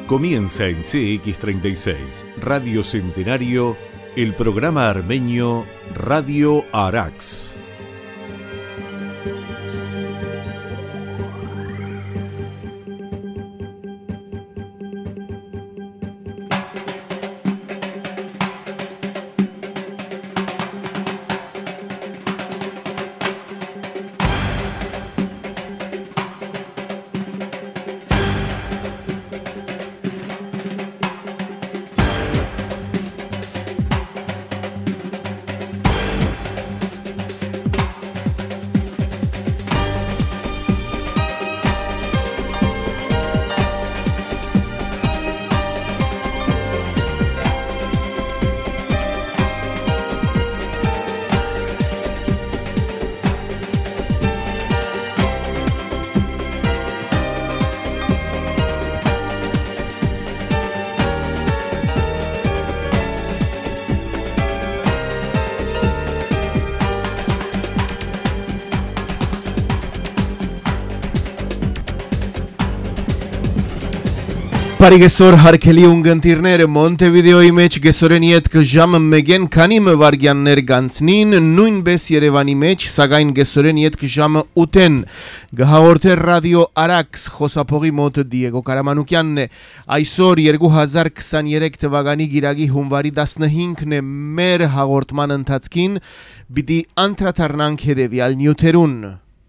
Comienza en CX36, Radio Centenario, el programa armenio Radio Arax. Պարիգեսոր հարկելի ունգընտիրները Մոնտեվիդեոյի մեջ գեսորենի հետ կժամը մեկեն քանի մվարգյաններ գանցնին, նույնպես Երևանի մեջ, սակայն գեսորենի հետ կժամը ուտեն։ Գհաղորդեր ռադիո Արաքս խոսափողի մոտ Դիեգո Կարամանուկյանն է։ Այսօր 2023 թվականի գիրագի հունվարի 15-ն է մեր հաղորդման ընթացքին, պիտի անդրադառնանք հետևյալ նյութերուն։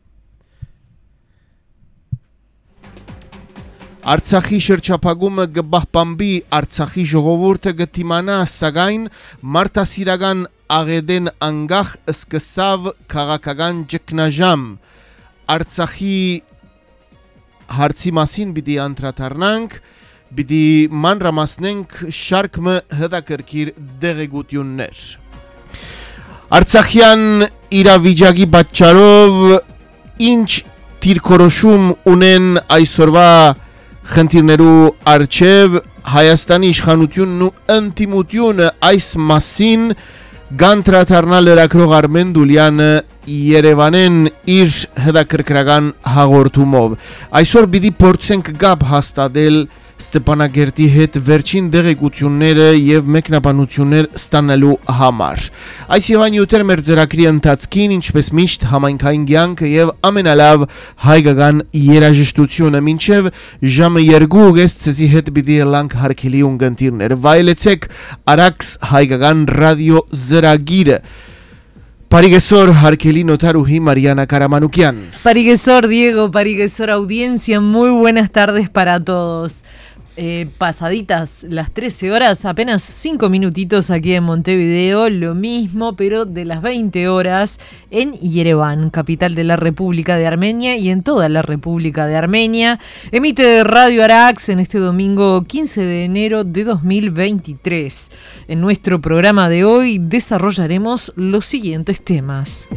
Արցախի շրջափակումը կպահպանվի, Արցախի ժողովուրդը կդիմանա, սակայն մարդասիրական աղետեն անգախ սկսավ քաղաքական ճգնաժամ։ Արցախի հարցի մասին պիտի անդրադառնանք, պիտի մանրամասնենք շարք հետաքրքիր դեղեցություններ։ Արցախյան իրավիճակի պատճառով ինչ դիրքորոշում ունեն այսօրվա խնդիրներու արչև Հայաստանի իշխանությունն ու ընդդիմությունը այս մասին գանտրաթարնալ լրագրող Արմեն Դուլյանը Երևանեն իր հետաքրքրական հաղորդումով։ Այսօր պիտի փորձենք գապ հաստատել Ստեփանագերտի հետ վերջին դեղեցությունները եւ մեկնաբանություններ ստանալու համար։ Այս եւ այն յուտեր մեր ծրագրի ընթացքին, ինչպես միշտ համայնքային կյանքը եւ ամենալավ հայկական երաժշտությունը մինչեւ ժամը 2:30 ցեզի հետ պիտի լանք հարկելի ունգընտիրներ։ Վայելեցեք Արաքս հայկական ռադիո ծրագիրը։ Parigesor Harkeli Notaruji Mariana Karamanukian. Parigesor Diego, Parigesor audiencia, muy buenas tardes para todos. Pasaditas las 13 horas, apenas 5 minutitos aquí en Montevideo, lo mismo, pero de las 20 horas en Yerevan, capital de la República de Armenia y en toda la República de Armenia. Emite Radio Arax en este domingo 15 de enero de 2023. En nuestro programa de hoy desarrollaremos los siguientes temas.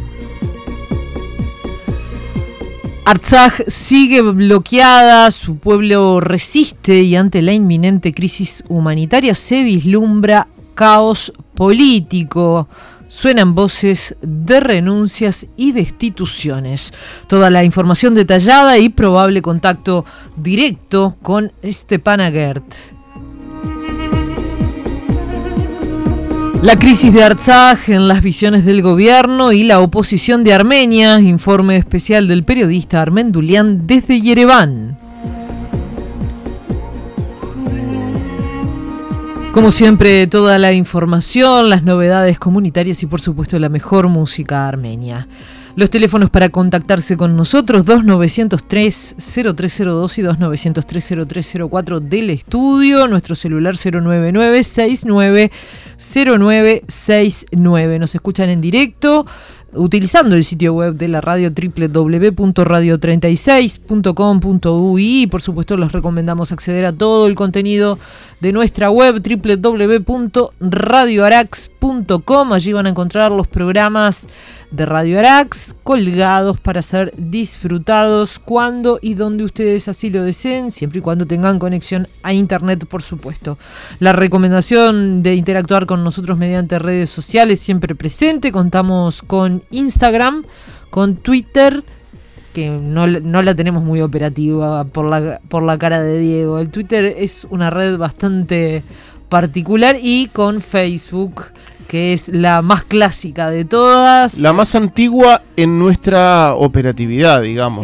Artsaj sigue bloqueada, su pueblo resiste y ante la inminente crisis humanitaria se vislumbra caos político. Suenan voces de renuncias y destituciones. Toda la información detallada y probable contacto directo con Stepanakert. La crisis de Artsaj en las visiones del gobierno y la oposición de Armenia, informe especial del periodista Armen Dulian desde Yereván. Como siempre, toda la información, las novedades comunitarias y por supuesto la mejor música armenia. Los teléfonos para contactarse con nosotros, 2903-0302 y 2903-0304 del estudio, nuestro celular 099-690969. Nos escuchan en directo utilizando el sitio web de la radio www.radio36.com.ui y por supuesto les recomendamos acceder a todo el contenido de nuestra web www.radioarax.com. Allí van a encontrar los programas de Radio Arax colgados para ser disfrutados cuando y donde ustedes así lo deseen, siempre y cuando tengan conexión a internet, por supuesto. La recomendación de interactuar con nosotros mediante redes sociales siempre presente. Contamos con Instagram, con Twitter que no la tenemos muy operativa por la cara de Diego. El Twitter es una red bastante particular, y con Facebook, que es la más clásica de todas. La más antigua en nuestra operatividad, digamos.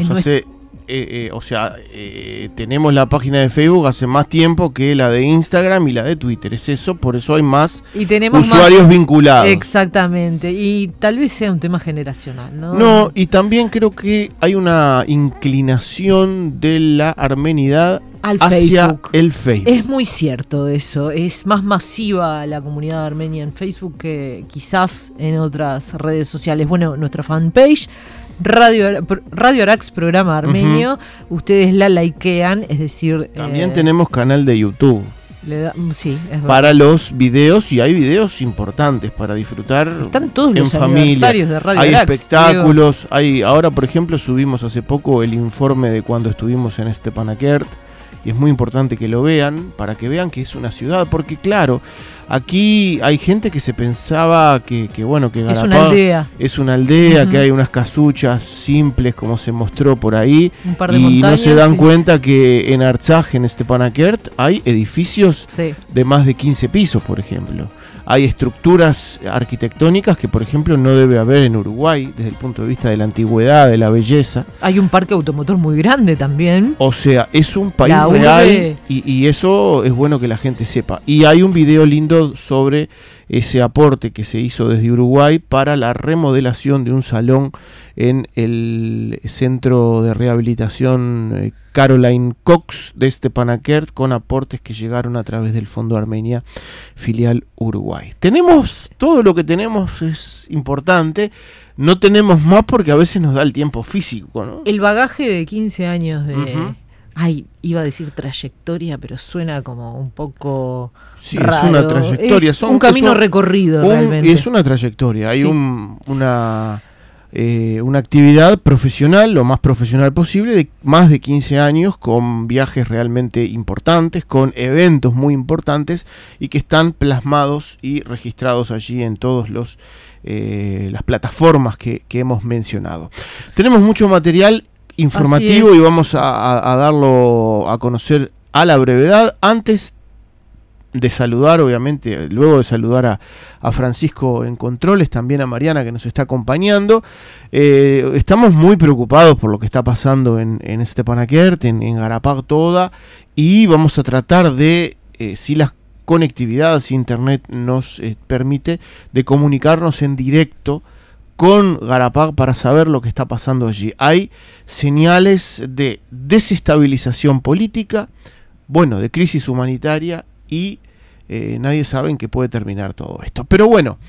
Tenemos la página de Facebook hace más tiempo que la de Instagram y la de Twitter. Es eso, por eso hay más usuarios vinculados. Exactamente, y tal vez sea un tema generacional, ¿no? No, y también creo que hay una inclinación de la armenidad hacia Facebook. El Facebook. Es muy cierto eso, es más masiva la comunidad armenia en Facebook que quizás en otras redes sociales. Bueno, nuestra fanpage Radio Arax, programa armenio, ustedes la likean, es decir... También tenemos canal de YouTube. Sí, es verdad. Para los videos, y hay videos importantes para disfrutar. Están todos en los familia. Aniversarios de Radio Hay Arax, espectáculos, ahora por ejemplo subimos hace poco el informe de cuando estuvimos en Stepanakert, y es muy importante que lo vean, para que vean que es una ciudad, porque claro, aquí hay gente que se pensaba que Garapag es una aldea, que hay unas casuchas simples como se mostró por ahí, un par de y montañas, no se dan cuenta que en Artsaj, en Stepanakert, hay edificios de más de 15 pisos, por ejemplo. Hay estructuras arquitectónicas que, por ejemplo, no debe haber en Uruguay desde el punto de vista de la antigüedad, de la belleza. Hay un parque automotor muy grande también. O sea, es un país real, y eso es bueno que la gente sepa. Y hay un video lindo sobre ese aporte que se hizo desde Uruguay para la remodelación de un salón en el centro de rehabilitación Caroline Cox de Stepanakert, con aportes que llegaron a través del Fondo Armenia, filial Uruguay. Tenemos todo lo que tenemos, es importante. No tenemos más porque a veces nos da el tiempo físico, ¿no? El bagaje de 15 años de... iba a decir trayectoria, pero suena como un poco raro. Es una trayectoria. Es un camino recorrido, realmente. Es una trayectoria. Hay una actividad profesional, lo más profesional posible, de más de 15 años, con viajes realmente importantes, con eventos muy importantes, y que están plasmados y registrados allí en todos las plataformas que hemos mencionado. Tenemos mucho material informativo y vamos a darlo a conocer a la brevedad. Antes de saludar, obviamente, luego de saludar a Francisco en controles, también a Mariana que nos está acompañando, estamos muy preocupados por lo que está pasando en Stepanakert, en Garapag toda, y vamos a tratar de, si la conectividad, si internet nos permite, de comunicarnos en directo con Garapag para saber lo que está pasando allí. Hay señales de desestabilización política, de crisis humanitaria, y nadie sabe en qué puede terminar todo esto. Pero bueno,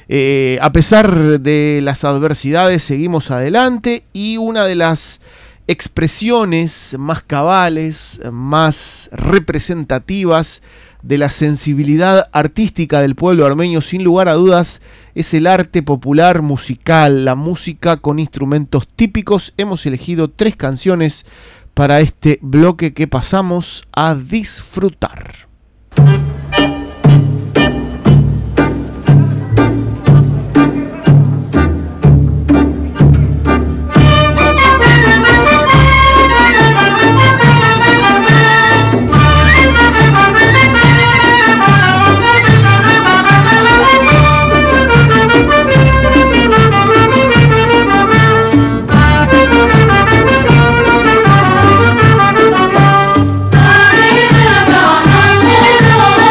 a pesar de las adversidades, seguimos adelante, y una de las expresiones más cabales, más representativas de la sensibilidad artística del pueblo armenio, sin lugar a dudas, es el arte popular musical, la música con instrumentos típicos. Hemos elegido 3 canciones para este bloque que pasamos a disfrutar. Sorry,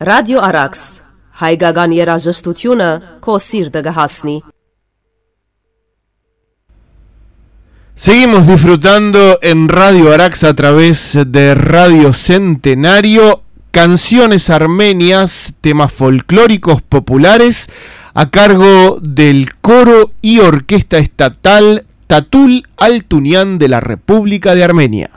Radio Arax, հայկական երաժշտությունը քո սիրտը կհասնի։ Seguimos disfrutando en Radio Arax a través de Radio Centenario, canciones armenias, temas folclóricos populares a cargo del coro y orquesta estatal Tatul Altunian de la República de Armenia.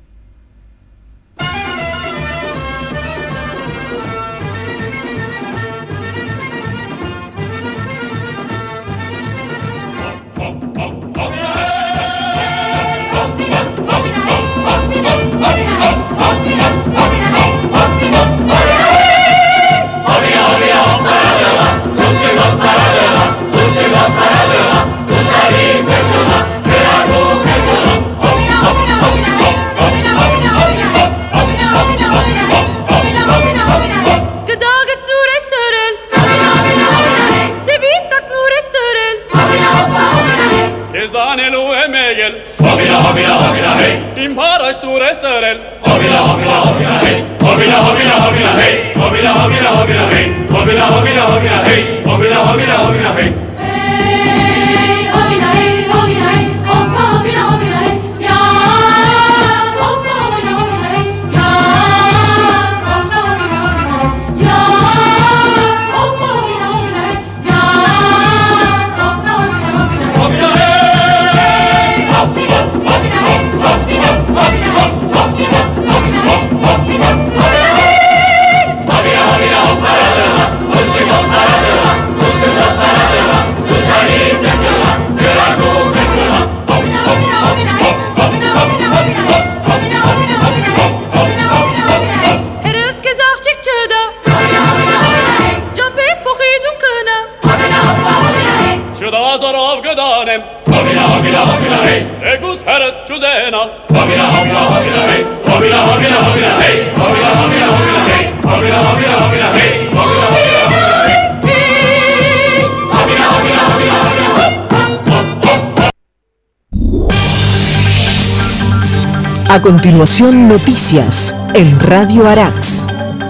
A continuación, noticias en Radio Arax.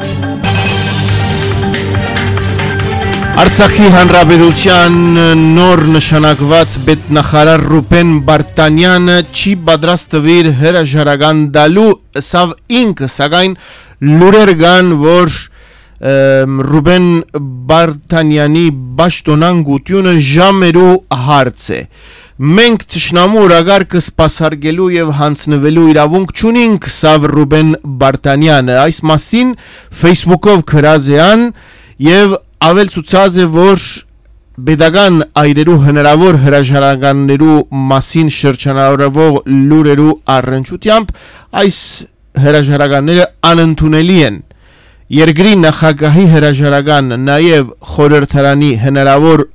Արցախի հանրապետության նոր նշանակված պետնախարար Ռուբեն Բարտանյանը չի պատրաստվիր հրաժարական տալու, սավ ինքը սակայն լուրեր կան, որ Ռուբեն Բարտանյանի պաշտոնանկությունը ժամերու հարց է։ Մենք թշնամու օրագարկը սպասարկելու եւ հանձնվելու իրավունք չունենք, սավ Ռուբեն Բարտանյանը այս մասին Facebook-ով գրած է ան եւ ավելցուցած է, որ Պետական այրերու հնարավոր հրաժարականներու մասին շրջանառվող լուրերու առնչությամբ այս հրաժարականները անընդունելի են։ Երկրի նախագահի հրաժարական նաև խորհրդարանի հնարավոր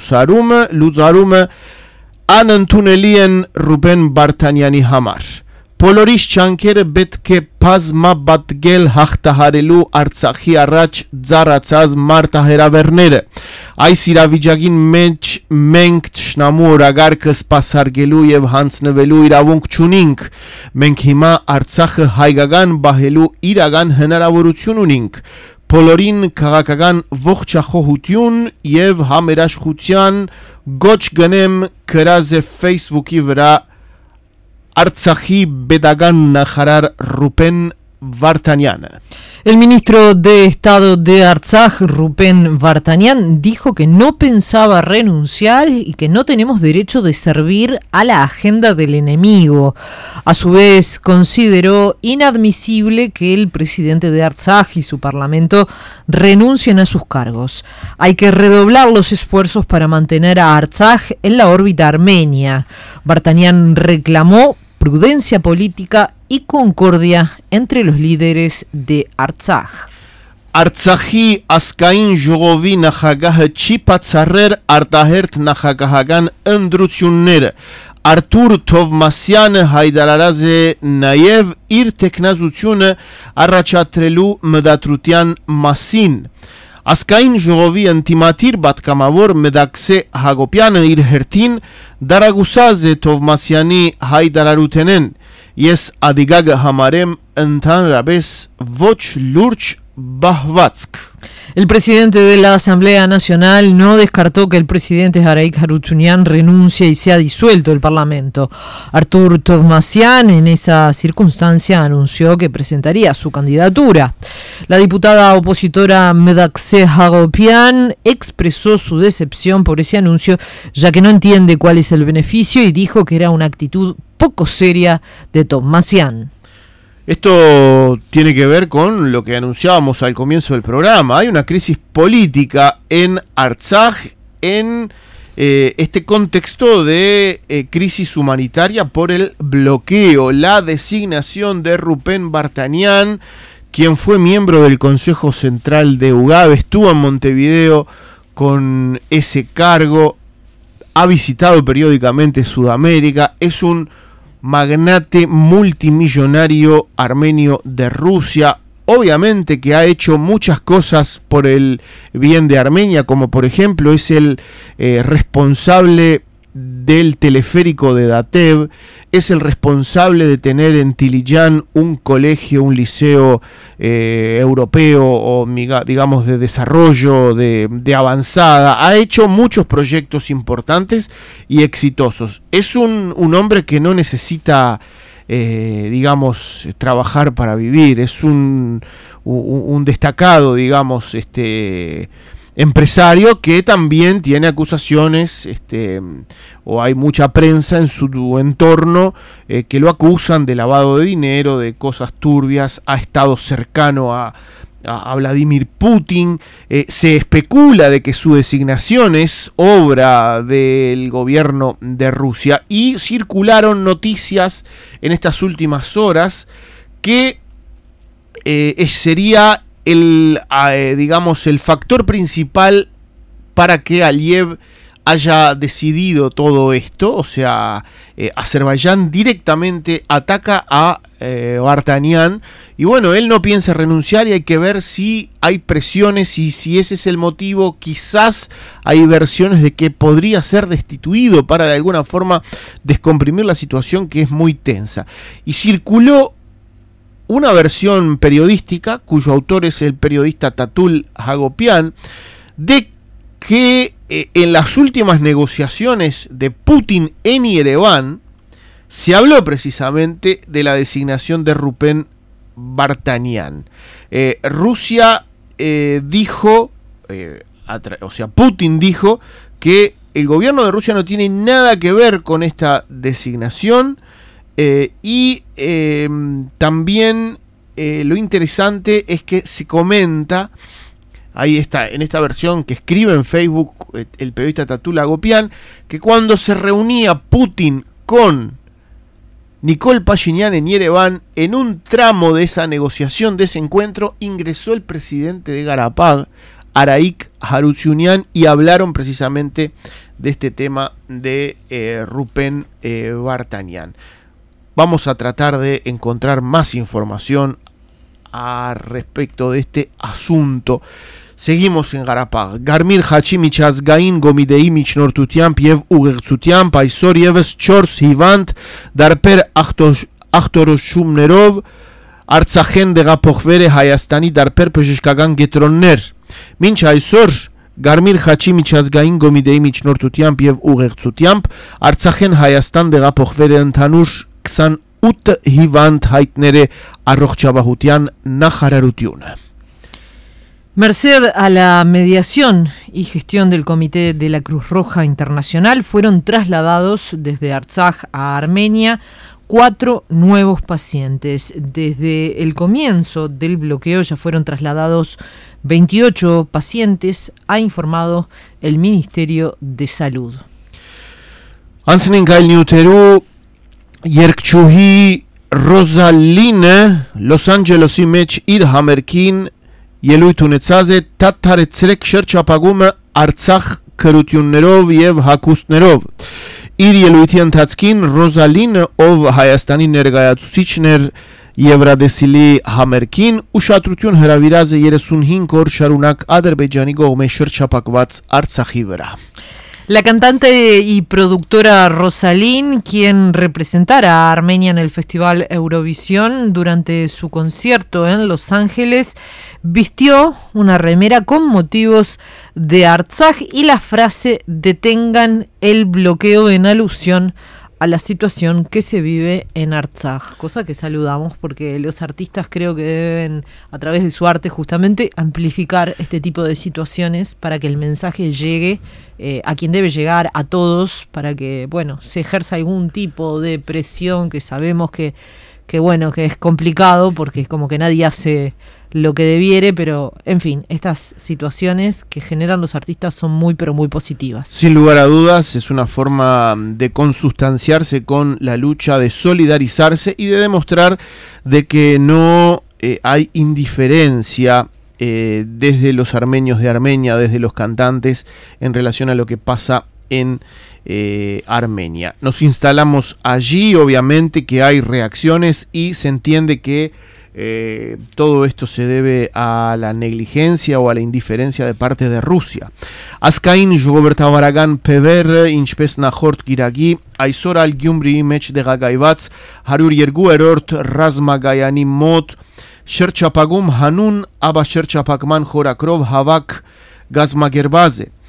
լուծարումը անընդունելի են Ռուբեն Բարտանյանի համար։ Բոլորիս չանքերը պետք է բազմապատկել հաղթահարելու Արցախի առաջ ծառացած մարտահրավերները։ Այս իրավիճակին մեջ մենք թշնամու օրագարկը սպասարկելու եւ հանձնվելու իրավունք չունենք։ Մենք հիմա Արցախը հայկական բահելու իրական հնարավորություն ունենք։ Բոլորին քաղաքական ողջախոհություն եւ համերաշխության գոչ գնեմ գրած է Facebook-ի վրա Artsakhi Pedagan Naharar Rubén Vartanian. El ministro de Estado de Artsaj, Rubén Vartanian, dijo que no pensaba renunciar y que no tenemos derecho de servir a la agenda del enemigo. A su vez, consideró inadmisible que el presidente de Artsaj y su parlamento renuncien a sus cargos. Hay que redoblar los esfuerzos para mantener a Artsaj en la órbita armenia. Vartanian reclamó prudencia política y concordia entre los líderes de Artsaj. Artsakhi Askain ժողովի նախագահը չի բացառել արտահերթ նախագահական ընտրությունները։ Արթուր Թովմասյանը հայտարարած է նաև իր տեխնազությունը առաջադրելու մտադրության մասին։ Ասկային ժողովի ընտիմատիր պատգամավոր Մեդաքսե Հակոբյանը իր հերթին դարագուսած է Թովմասյանի հայտարարութենեն։ Ես ադիգագը համարեմ ընդհանրապես ոչ լուրջ Bahvatsk. El presidente de la Asamblea Nacional no descartó que el presidente Araik Harutyunyan renuncie y sea disuelto el Parlamento. Artur Tovmasyan en esa circunstancia anunció que presentaría su candidatura. La diputada opositora Medakse Hagopian expresó su decepción por ese anuncio, ya que no entiende cuál es el beneficio y dijo que era una actitud poco seria de Tovmasyan. Esto tiene que ver con lo que anunciábamos al comienzo del programa. Hay una crisis política en Artsaj en este contexto de crisis humanitaria por el bloqueo. La designación de Rupen Vartanian, quien fue miembro del Consejo Central de UGAB, estuvo en Montevideo con ese cargo, ha visitado periódicamente Sudamérica, es un magnate multimillonario armenio de Rusia, obviamente que ha hecho muchas cosas por el bien de Armenia, como por ejemplo es el responsable del teleférico de Datev, es el responsable de tener en Tiliyan un colegio, un liceo europeo o digamos de desarrollo, de avanzada. Ha hecho muchos proyectos importantes y exitosos. Es un hombre que no necesita digamos trabajar para vivir, es un destacado, digamos, empresario que también tiene acusaciones, o hay mucha prensa en su entorno que lo acusan de lavado de dinero, de cosas turbias, ha estado cercano a Vladimir Putin, se especula de que su designación es obra del gobierno de Rusia y circularon noticias en estas últimas horas que sería digamos, el factor principal para que Aliyev haya decidido todo esto. O sea, Azerbaiyán directamente ataca a Vartanian y bueno, él no piensa renunciar y hay que ver si hay presiones y si ese es el motivo. Quizás hay versiones de que podría ser destituido para de alguna forma descomprimir la situación, que es muy tensa. Y circuló una versión periodística, cuyo autor es el periodista Tatul Hagopian, de que en las últimas negociaciones de Putin en Yerevan se habló precisamente de la designación de Rupen Vartanian. Rusia dijo, Putin dijo que el gobierno de Rusia no tiene nada que ver con esta designación. Y también lo interesante es que se comenta, ahí está, en esta versión que escribe en Facebook el periodista Tatul Hagopian, que cuando se reunía Putin con Nikol Pashinyan en Yerevan, en un tramo de esa negociación, de ese encuentro, ingresó el presidente de Karabaj, Araik Harutyunyan, y hablaron precisamente de este tema de Rupen Vartanian. Vamos a tratar de encontrar más información al respecto de este asunto. Seguimos en Karabaj. Garmir Hachimichas Gain Gomideimich Nortutiamp Yev Ugertsutiamp Aisor Yeves Chors Hivant Darper Achtoroshumnerov Artsachen de Gapochvere Hayastani Darper Peshkagan Getronner Mincha Aisor Garmir Hachimichas Gain Gomideimich Nortutiamp Yev Ugertsutiamp Artsachen Hayastan de Gapochvere Antanush Ksan Ut Hivant Haitnere Arrochchabahutian Najararutiun. Merced a la mediación y gestión del Comité de la Cruz Roja Internacional, fueron trasladados desde Artsaj a Armenia 4 nuevos pacientes. Desde el comienzo del bloqueo ya fueron trasladados 28 pacientes, ha informado el Ministerio de Salud. Ansninkail Niuteru Yerkchuhi Rosaline Los Angeles Image Irhamerkin Ելույթունեցազե Տաթարեցրեք շրջապագումը Արցախ քրություններով եւ հակոստներով։ Իր ելույթի ընթացքին Ռոզալինը, ով Հայաստանի ներկայացուցիչն էր Եվրադեսիլի համերգին, ուշադրություն հրավիրած է 35 օր շարունակ Ադրբեջանի կողմէ շրջապակված Արցախի վրա։ La cantante y productora Rosalín, quien representara a Armenia en el Festival Eurovisión durante su concierto en Los Ángeles, vistió una remera con motivos de Artsaj y la frase "detengan el bloqueo" en alusión a la situación que se vive en Artsaj, cosa que saludamos porque los artistas creo que deben, a través de su arte justamente, amplificar este tipo de situaciones para que el mensaje llegue a quien debe llegar, a todos, para que, bueno, se ejerza algún tipo de presión que sabemos que es complicado porque es como que nadie hace lo que debiere, pero en fin, estas situaciones que generan los artistas son muy pero muy positivas. Sin lugar a dudas, es una forma de consustanciarse con la lucha, de solidarizarse y de demostrar de que no hay indiferencia desde los armenios de Armenia, desde los cantantes, en relación a lo que pasa en Armenia. Nos instalamos allí, obviamente que hay reacciones y se entiende que todo esto se debe a la negligencia o a la indiferencia de parte de Rusia. Ասկային ժողովրդավարական փևեր, ինչպես նախորդ գիրագի, այսօր ալ Գյումրիի մեջ դեղագայված 102-րդ ռազմագայանի մոտ շրջափակում հանուն աբաշրջափակման խորակրով հավաք գազմագերբազ է։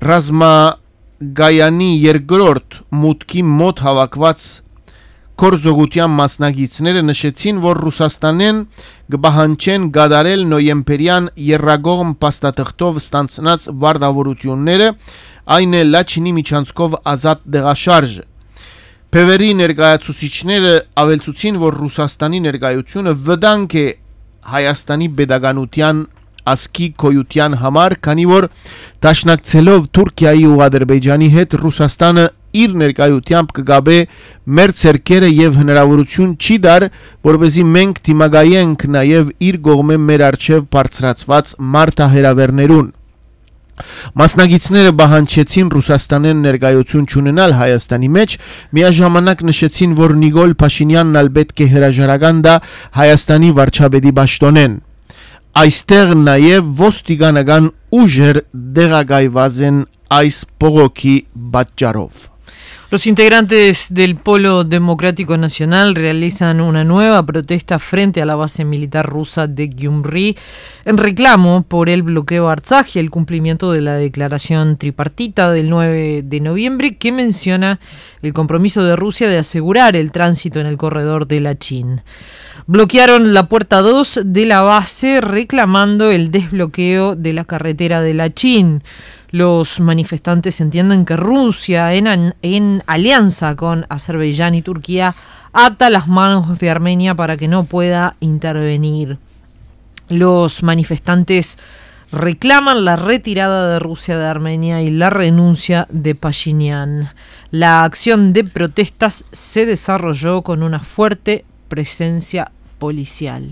Ռազմագայանի երկրորդ մուտքի մոտ հավաքված Կորզոգության մասնագետները նշեցին, որ Ռուսաստանեն կբահանջեն գադարել նոյեմբերյան երրագողմ փաստաթղթով ստանցնած վարդավորությունները, այն է Լաչինի միջանցքով ազատ դեղաշարժը։ Փևերի ներկայացուցիչները ավելցուցին, որ Ռուսաստանի ներկայությունը վտանգ է Հայաստանի pedagogiության ասկի կոյության համար, քանի որ դաշնակցելով Թուրքիայի ու Ադրբեջանի հետ Ռուսաստանը իր ներկայությամբ կգաբե մեր ցերկերը եւ հնարավորություն չի դար, որովհետեւ մենք դիմագայենք նաեւ իր կողմէ մեր արչեւ բարձրացված մարտահրավերներուն։ Մասնագետները բանջեցին Ռուսաստանեն ներկայություն չունենալ Հայաստանի մեջ, միաժամանակ նշեցին, որ Նիկոլ Փաշինյանն ալ պետք է հրաժարական դա Հայաստանի վարչապետի պաշտոնեն։ Այստեղ նաև ոստիկանական ուժեր դեղագայված են այս բողոքի պատճառով։ Los integrantes del Polo Democrático Nacional realizan una nueva protesta frente a la base militar rusa de Gyumri en reclamo por el bloqueo a Artsaj y el cumplimiento de la declaración tripartita del 9 de noviembre que menciona el compromiso de Rusia de asegurar el tránsito en el corredor de Lachin. Bloquearon la puerta 2 de la base reclamando el desbloqueo de la carretera de Lachin. Los manifestantes entienden que Rusia, en alianza con Azerbaiyán y Turquía, ata las manos de Armenia para que no pueda intervenir. Los manifestantes reclaman la retirada de Rusia de Armenia y la renuncia de Pashinyan. La acción de protestas se desarrolló con una fuerte presencia policial.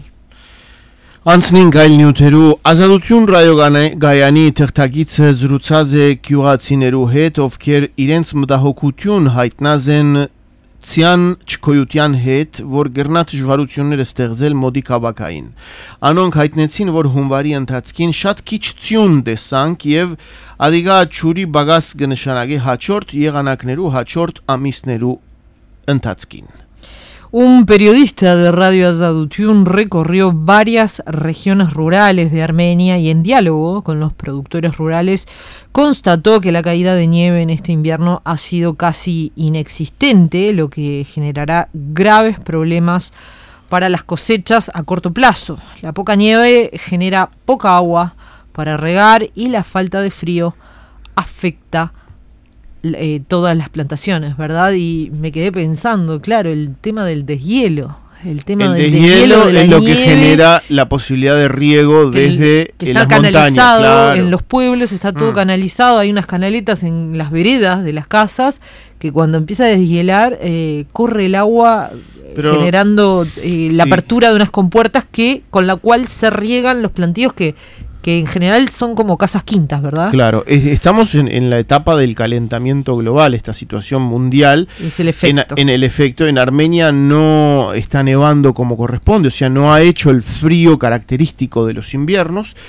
Անցնին գայլ նյութերու ազատություն ռայոգայանի թղթակիցը զրուցած է գյուղացիներու հետ, ովքեր իրենց մտահոգություն հայտնած են ցյան չկոյության հետ, որ գրնատ ժողարությունները ստեղծել մոդի քաղաքային։ Անոնք հայտնեցին, որ հունվարի ընթացքին շատ քիչ ցյուն տեսանք եւ ադիգա ճուրի բագաս կնշանակի հաջորդ եղանակներու հաջորդ ամիսներու ընթացքին։ Un periodista de Radio Azadutun recorrió varias regiones rurales de Armenia y en diálogo con los productores rurales constató que la caída de nieve en este invierno ha sido casi inexistente, lo que generará graves problemas para las cosechas a corto plazo. La poca nieve genera poca agua para regar y la falta de frío afecta todas las plantaciones, ¿verdad? Y me quedé pensando, claro, el tema del deshielo. El tema del deshielo de la es lo nieve, que genera la posibilidad de riego desde que está las canalizado montañas, claro. En los pueblos, está todo canalizado, hay unas canaletas en las veredas de las casas que cuando empieza a deshielar corre el agua generando la apertura de unas compuertas con la cual se riegan los plantíos que en general son como casas quintas, ¿verdad? Claro, estamos en la etapa del calentamiento global, esta situación mundial. Es el efecto. En el efecto, en Armenia no está nevando como corresponde, o sea, no ha hecho el frío característico de los inviernos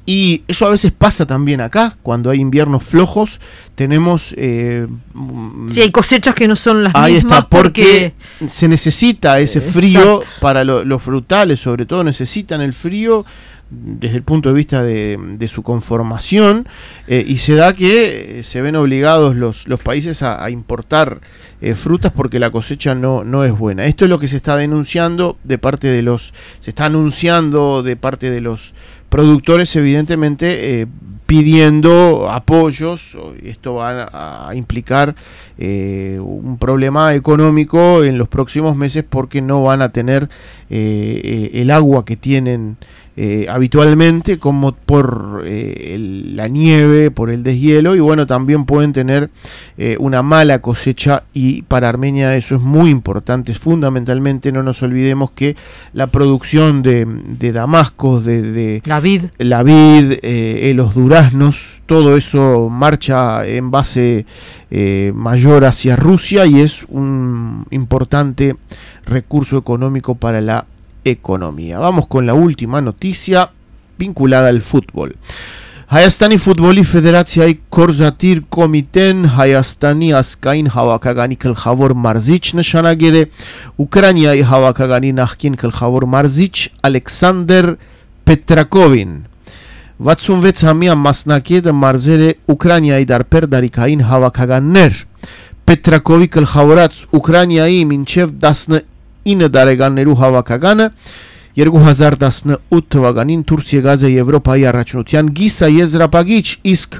Y eso a veces pasa también acá, cuando hay inviernos flojos, tenemos... sí, hay cosechas que no son las ahí mismas está, porque se necesita ese frío. Exacto. Para los frutales, sobre todo, necesitan el frío desde el punto de vista de su conformación, y se da que se ven obligados los países a importar frutas porque la cosecha no es buena. Esto es lo que se está denunciando de parte de se está anunciando de parte de los productores, evidentemente pidiendo apoyos. Esto va a implicar un problema económico en los próximos meses porque no van a tener el agua que tienen habitualmente, como por la nieve, por el deshielo, y bueno, también pueden tener una mala cosecha, y para Armenia eso es muy importante. Fundamentalmente, no nos olvidemos que la producción de damascos, de la vid, los duraznos, todo eso marcha en base mayor hacia Rusia, y es un importante recurso económico para la economía. Vamos con la última noticia vinculada al fútbol. Hayastani Futboli Federației Korzatir Komiten Hayastani Askain Havakagani Kelchavor Marzic Neshanagere Ucraniai Havakagani Nachkin Kelchavor Marzic Alexander Petrakovin Vatsunvets Hamia Masnaked Marzere Ucraniai Darper Darikain Havakaganner Petrakovi Kelchavorats Ucraniai Minchev Dasne Ine Dareganneru Havakagana 2018 թվականին Թուրքիա Եվրոպայի առաջնության գիսա եզրափակիչ, իսկ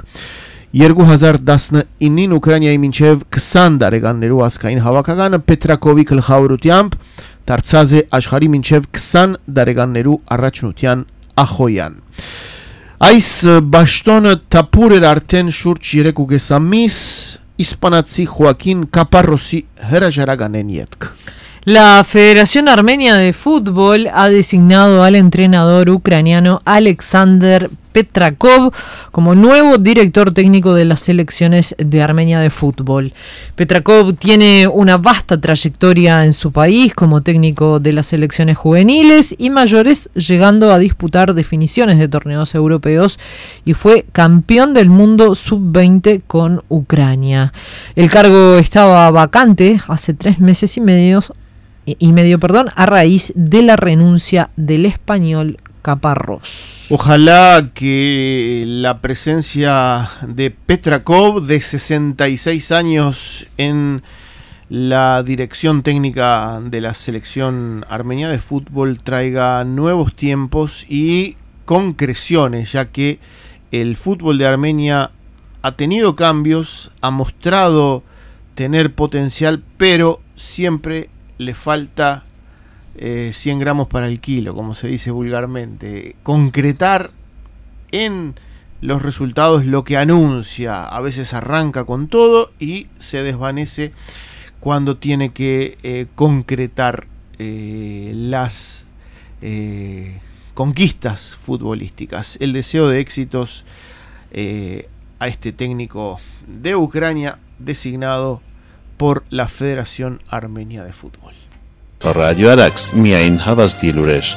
2019-ին Ուկրաինայի մինչև 20 տարեկաններու ազգային հավաքականը Պետրակովի գլխավորությամբ դարձած է աշխարհի մինչև 20 տարեկաններու առաջնության ախոյան։ Այս բաշտոնը թափուր էր արդեն շուրջ 3.5 ամիս իսպանացի Խոակին Կապարոսի հրաժարականեն ետք։ La Federación Armenia de Fútbol ha designado al entrenador ucraniano Alexander Petrakov como nuevo director técnico de las selecciones de Armenia de fútbol. Petrakov tiene una vasta trayectoria en su país como técnico de las selecciones juveniles y mayores, llegando a disputar definiciones de torneos europeos, y fue campeón del mundo sub-20 con Ucrania. El cargo estaba vacante hace 3 meses y medio, a raíz de la renuncia del español Caparrós. Ojalá que la presencia de Petrakov, de 66 años, en la dirección técnica de la selección armenia de fútbol traiga nuevos tiempos y concreciones, ya que el fútbol de Armenia ha tenido cambios, ha mostrado tener potencial, pero siempre le falta 100 gramos para el kilo, como se dice vulgarmente. Concretar en los resultados lo que anuncia. A veces arranca con todo y se desvanece cuando tiene que concretar las conquistas futbolísticas. El deseo de éxitos a este técnico de Ucrania, designado por la Federación Armenia de Fútbol. Radio Arax, miain havas dilures.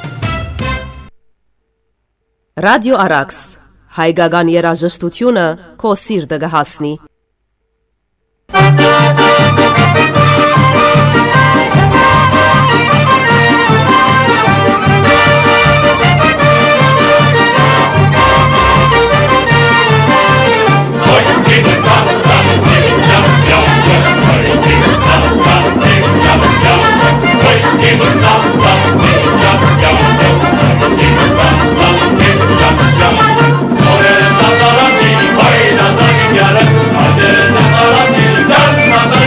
Radio Arax, հայկական երաժշտությունը քո սիրտը կհասնի։ Hayda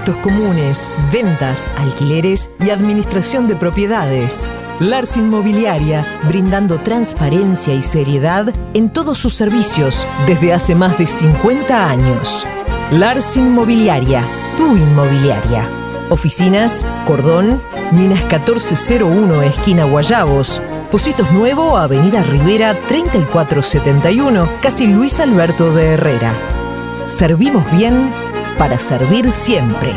proyectos comunes, ventas, alquileres y administración de propiedades. Lars Inmobiliaria, brindando transparencia y seriedad en todos sus servicios desde hace más de 50 años. Lars Inmobiliaria, tu inmobiliaria. Oficinas, Cordón, Minas 1401, esquina Guayabos. Pocitos Nuevo, Avenida Rivera 3471, casi Luis Alberto de Herrera. Servimos bien para servir siempre.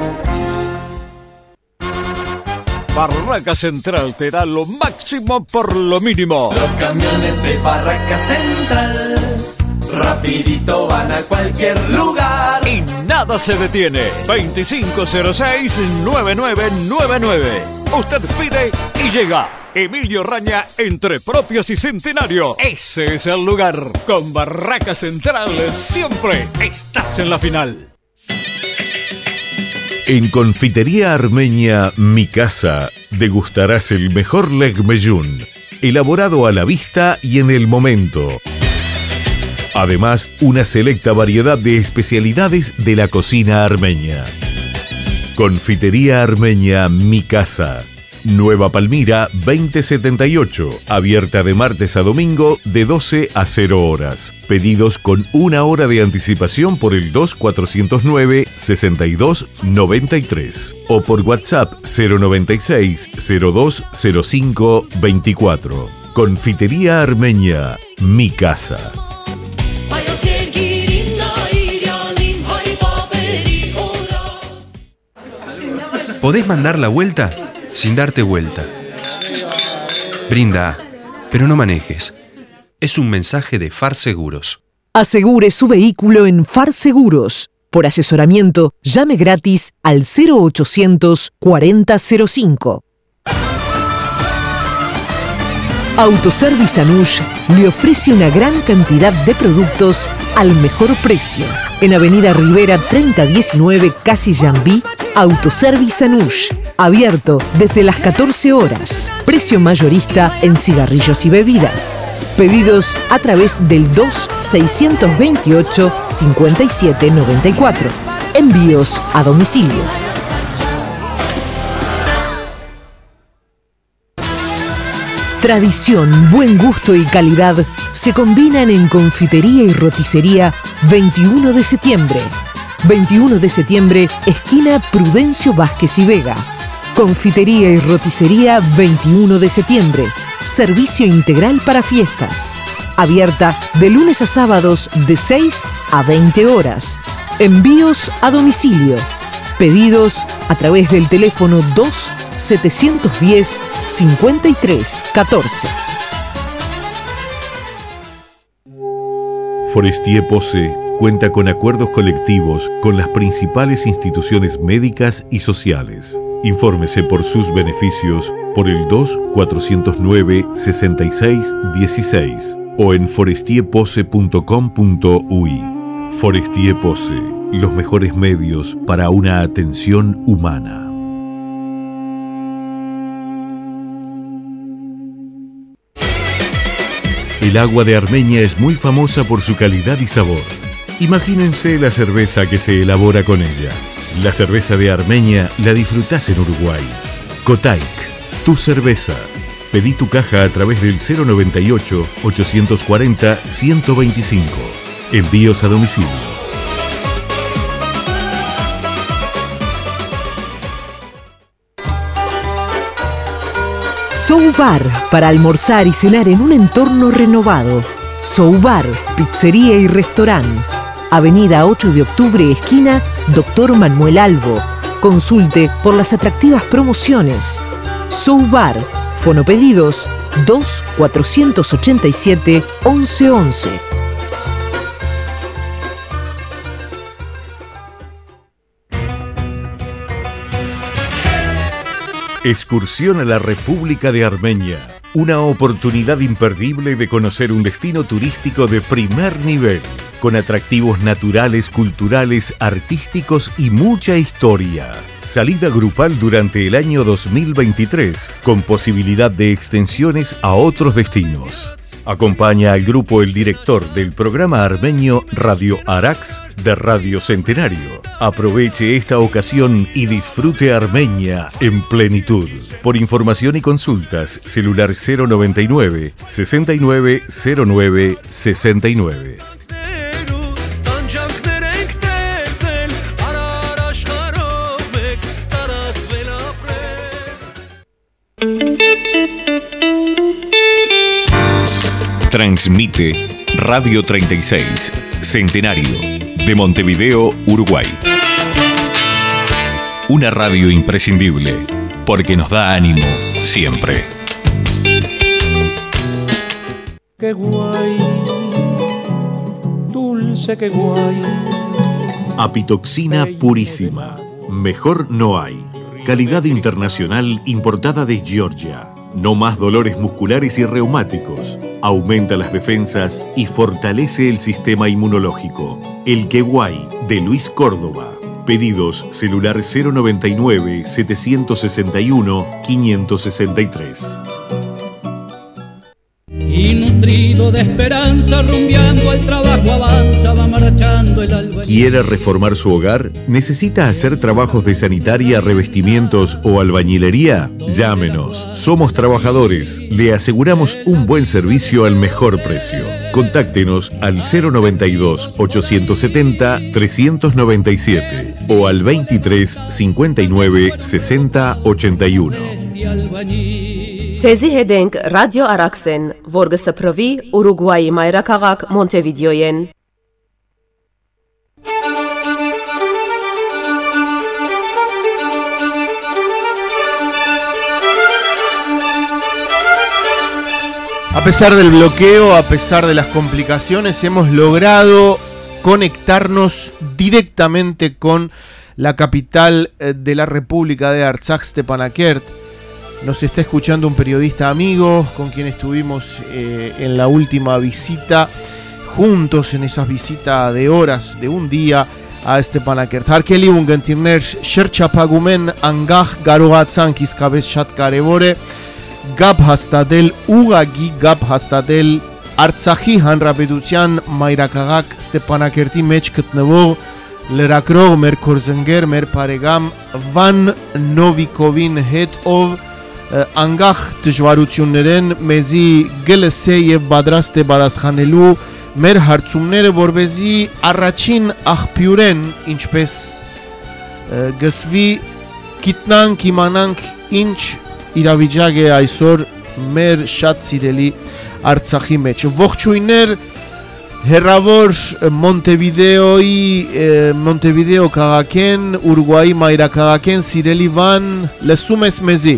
Barraca Central te da lo máximo por lo mínimo. Los camiones de Barraca Central rapidito van a cualquier lugar y nada se detiene. 2506-9999. Usted pide y llega. Emilio Raña, entre Propios y Centenario. Ese es el lugar. Con Barraca Central siempre estás en la final. En Confitería Armenia Mi Casa degustarás el mejor legmeyún, elaborado a la vista y en el momento. Además, una selecta variedad de especialidades de la cocina armenia. Confitería Armenia Mi Casa, Nueva Palmira 2078, abierta de martes a domingo de 12 a 0 horas. Pedidos con 1 hora de anticipación por el 2409-6293 o por WhatsApp 096-020524. Confitería Armenia Mi Casa. Podés mandar la vuelta sin darte vuelta. Brinda, pero no manejes. Es un mensaje de Far Seguros. Asegure su vehículo en Far Seguros. Por asesoramiento, llame gratis al 0800 4005. Autoservice Anush le ofrece una gran cantidad de productos al mejor precio. En Avenida Rivera 3019, casi Jambí, Autoservice Anush. Abierto desde las 14 horas. Precio mayorista en cigarrillos y bebidas. Pedidos a través del 2628-5794. Envíos a domicilio. Tradición, buen gusto y calidad se combinan en Confitería y Roticería 21 de septiembre. 21 de septiembre, esquina Prudencio Vázquez y Vega. Confitería y Roticería 21 de septiembre. Servicio integral para fiestas. Abierta de lunes a sábados de 6 a 20 horas. Envíos a domicilio. Pedidos a través del teléfono 2-710-5314. Forestier Pose cuenta con acuerdos colectivos con las principales instituciones médicas y sociales. Infórmese por sus beneficios por el 2-409-6616 o en forestierpose.com.uy. Forestier Pose, los mejores medios para una atención humana. El agua de Armenia es muy famosa por su calidad y sabor. Imagínense la cerveza que se elabora con ella. La cerveza de Armenia la disfrutás en Uruguay. Kotaik, tu cerveza. Pedí tu caja a través del 098-840-125. Envíos a domicilio. Soubar, para almorzar y cenar en un entorno renovado. Soubar, pizzería y restaurante. Avenida 8 de Octubre, esquina Dr. Manuel Albo. Consulte por las atractivas promociones. Soubar, fonopedidos 2-487-1111. Excursión a la República de Armenia. Una oportunidad imperdible de conocer un destino turístico de primer nivel, con atractivos naturales, culturales, artísticos y mucha historia. Salida grupal durante el año 2023, con posibilidad de extensiones a otros destinos. Acompaña al grupo el director del programa armenio Radio Arax de Radio Centenario. Aproveche esta ocasión y disfrute Armenia en plenitud. Por información y consultas, celular 099 6909 69. Transmite Radio 36, Centenario, de Montevideo, Uruguay. Una radio imprescindible, porque nos da ánimo siempre. Qué guay, dulce, qué guay. Apitoxina purísima, mejor no hay. Calidad internacional importada de Georgia. No más dolores musculares y reumáticos. Aumenta las defensas y fortalece el sistema inmunológico. El Queguay, de Luis Córdoba. Pedidos celular 099 761 563. Y nutrido de esperanza, rumbeando el trabajo avanza, va marchando el albañil. ¿Quiere reformar su hogar? ¿Necesita hacer trabajos de sanitaria, revestimientos o albañilería? Llámenos. Somos trabajadores. Le aseguramos un buen servicio al mejor precio. Contáctenos al 092 870 397 o al 23 59 60 81. Ցեզի հետ ենք Radio Arax-ն, որ գսփռվի Ուրուգվայի մայրաքաղաք Մոնտեվիդեոյեն։ A pesar del bloqueo, a pesar de las complicaciones, hemos logrado conectarnos directamente con la capital de la República de Artsaj, Stepanakert. Nos está escuchando un periodista amigo con quien estuvimos en la última visita, juntos en esas visitas de horas, de un día a Stepanakert. Հարկելի ունգընտիրներ, շրջափակումեն անգախ կարողացանք իսկապես շատ կարևոր է գապ հաստատել, ուղղակի գապ հաստատել Արցախի Հանրապետության մայրաքաղաք Ստեփանակերտի մեջ գտնվող լրագրող մեր կորզընկեր, մեր բարեկամ Վան Նովիկովին հետ, ով անգախ դժվարություններեն մեզի գլսե եւ պատրաստ է պատասխանելու մեր հարցումները, որպեսզի առաջին աղբյուրեն, ինչպես գսվի, գիտնանք, իմանանք ինչ իրավիճակ է այսօր մեր շատ սիրելի Արցախի մեջ։ Ողջույններ հեռավոր Մոնտեվիդեո քաղաքեն, Ուրուգվայի մայրաքաղաքեն, սիրելի Վան, լսում ես մեզի։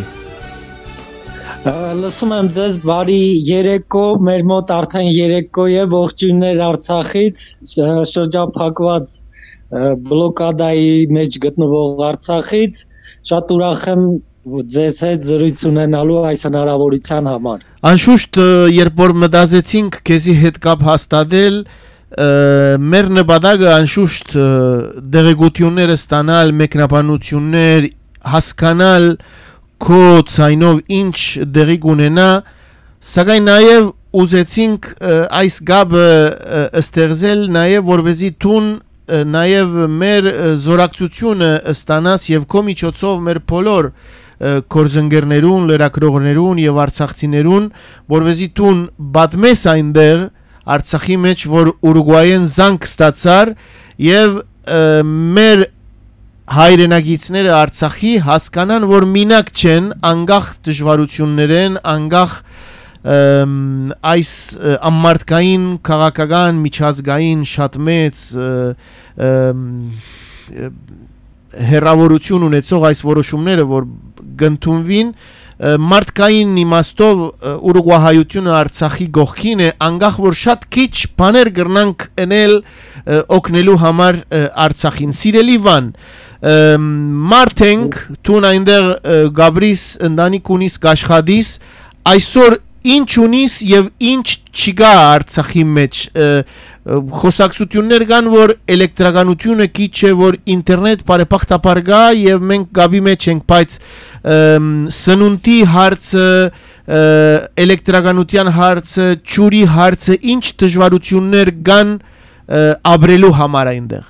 Լսում եմ ձեզ, բարի երեկո, մեր մոտ արդեն երեկո է, ողջույններ Արցախից, շրջափակված բլոկադայի մեջ գտնվող Արցախից, շատ ուրախ եմ ձեզ հետ զրույց ունենալու այս հնարավորության համար։ Անշուշտ, երբ որ մտածեցինք քեզի հետ կապ հաստատել, մեր նպատակը անշուշտ դեղեցությունները ստանալ, մեկնաբանություններ, հասկանալ քո ցայնով ինչ դեղի կունենա, սակայն նաև ուզեցինք այս գաբը ստեղծել նաև որպեսզի տուն նաև մեր զորակցությունը ստանաս եւ քո միջոցով մեր բոլոր կորզընկերներուն, լրագրողներուն եւ արցախցիներուն, որպեսզի տուն բացմես այնտեղ Արցախի մեջ, որ Ուրուգվայեն զանգ ստացար եւ մեր հայրենագիցները Արցախի հասկանան, որ մինակ չեն, անգախ դժվարություններեն, անգախ այս ամմարտկային, քաղաքական, միջազգային շատ մեծ հերավորություն ունեցող այս որոշումները, որ գնդունվին, մարդկային իմաստով Ուրուգվահայությունը Արցախի գողքին է, անգախ որ շատ քիչ բաներ գրնանք էնել օգնելու համար Արցախին։ Սիրելի Վան, մարդ ենք, տուն այնտեղ գաբրիս, ընտանիք ունիս, կաշխատիս, այսօր ինչ ունիս եւ ինչ չկա Արցախի մեջ, խոսակցություններ կան, որ էլեկտրականությունը քիչ է, որ ինտերնետ բարեփոխտապար գա եւ մենք գաբի մեջ ենք, բայց սնունդի հարցը, էլեկտրականության հարցը, ջուրի հարցը, ինչ դժվարություններ կան ապրելու համար այնտեղ։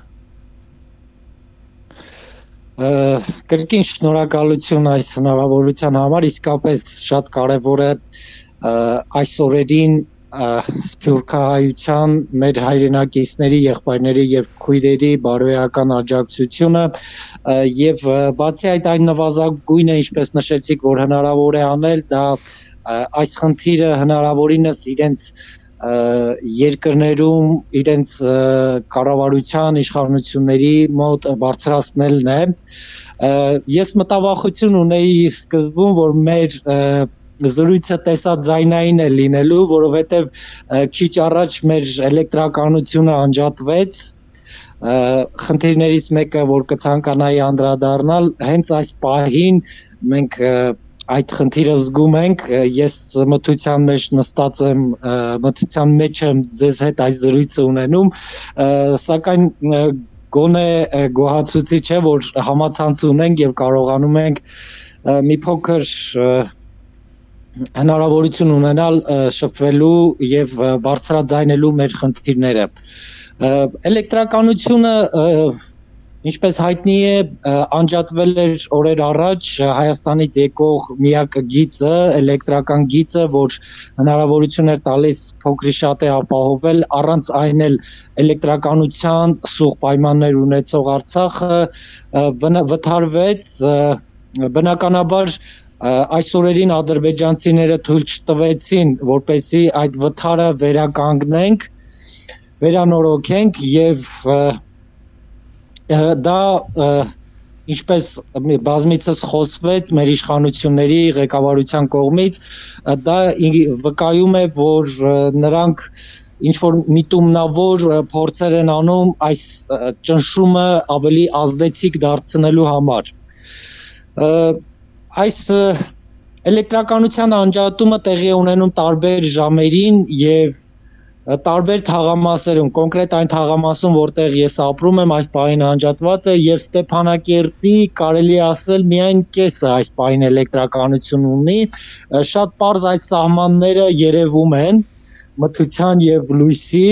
Կրկին շնորհակալություն այս հնարավորության համար, իսկապես շատ կարևոր է այս օրերին սփյուռքահայության մեր հայրենակիցների, եղբայրների եւ քույրերի բարոյական աջակցությունը եւ բացի այդ այն նվազագույնը, ինչպես նշեցիք, որ հնարավոր է անել, դա այս խնդիրը հնարավորինս իրենց երկրներում իրենց կառավարության իշխանությունների մոտ բարձրացնելն է։ Ես մտավախություն ունեի սկզբում, որ մեր զրույցը տեսաձայնային է լինելու, որովհետև քիչ առաջ մեր էլեկտրականությունը անջատվեց։ Խնդիրներից մեկը, որ կցանկանայի անդրադառնալ, հենց այս պահին մենք այդ խնդիրը զգում ենք, ես մթության մեջ նստած եմ, մթության մեջ եմ ձեզ հետ այս զրույցը ունենում, սակայն գոնե գոհացուցիչ է, որ համացանց ունենք եւ կարողանում ենք մի փոքր հնարավորություն ունենալ շփվելու եւ բարձրաձայնելու մեր խնդիրները։ Էլեկտրականությունը Ինչպես հայտնի է, անջատվել էր օրեր առաջ Հայաստանից եկող միակ գիծը, էլեկտրական գիծը, որ հնարավորություն էր տալիս փոքրի շատ է ապահովել, առանց այն էլ էլեկտրականության սուղ պայմաններ ունեցող Արցախը վթարվեց, բնականաբար այս օրերին ադրբեջանցիները թույլ չտվեցին, որպեսզի այդ վթարը վերականգնենք, վերանորոգենք եւ դա ինչպես բազմիցս խոսվեց մեր իշխանությունների ղեկավարության կողմից, դա վկայում է, որ նրանք ինչ-որ միտումնավոր փորձեր են անում այս ճնշումը ավելի ազդեցիկ դարձնելու համար։ Այս էլեկտրականության անջատումը տեղի է ունենում տարբեր ժամերին եւ տարբեր թաղամասերում, կոնկրետ այն թաղամասում, որտեղ ես ապրում եմ, այս պահին անջատված է եւ Ստեփանակերտի կարելի ասել միայն կեսը այս պահին էլեկտրականություն ունի, շատ պարզ այս սահմանները երևում են մթության եւ լույսի։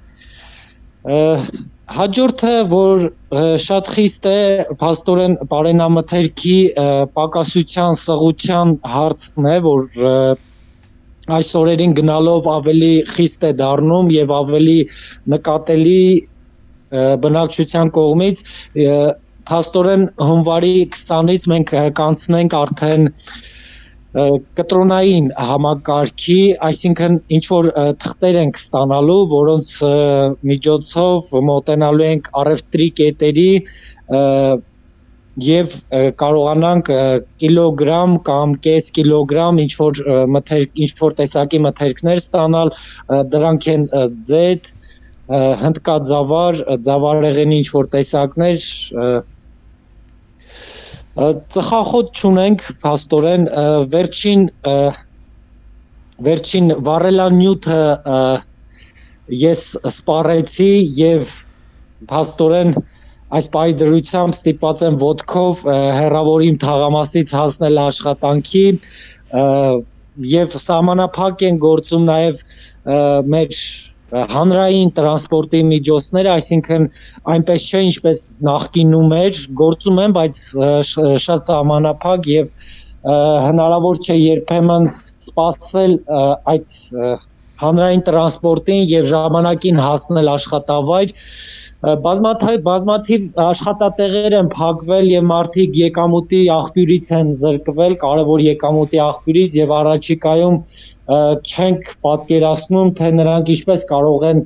Հաջորդը, որ շատ խիստ է, փաստորեն բարենամթերքի պակասության, սղության հարցն է, որ այս օրերին գնալով ավելի խիստ է դառնում եւ ավելի նկատելի բնակչության կողմից փաստորեն հունվարի 20-ից մենք կանցնենք արդեն կտրոնային համակարգի, այսինքն ինչ որ թղթեր ենք ստանալու, որոնց միջոցով մոտենալու ենք առևտրի կետերի եւ կարողանանք կիլոգրամ կամ կես կիլոգրամ ինչ որ տեսակի մթերքներ ստանալ, դրանք են ձեթ, հնդկաձավար, ձավարեղենի ինչ որ տեսակներ, ծխախոտ չունենք, փաստորեն վերջին վառելանյութը ես սպառեցի եւ փաստորեն այս պահի դրությամբ ստիպված եմ ոտքով հեռավոր իմ թաղամասից հասնել աշխատանքի եւ սահմանափակ են գործում նաեւ մեր հանրային տրանսպորտի միջոցները, այսինքն այնպես չէ, ինչպես նախկինում էր, գործում են, բայց շատ սահմանափակ եւ հնարավոր չէ երբեմն սպասել այդ հանրային տրանսպորտին եւ ժամանակին հասնել աշխատավայր։ Բազմաթիվ աշխատատեղեր են փակվել եւ մարդիկ եկամուտի աղբյուրից են զրկվել, կարևոր եկամուտի աղբյուրից եւ առաջիկայում չենք պատկերացնում, թե նրանք ինչպես կարող են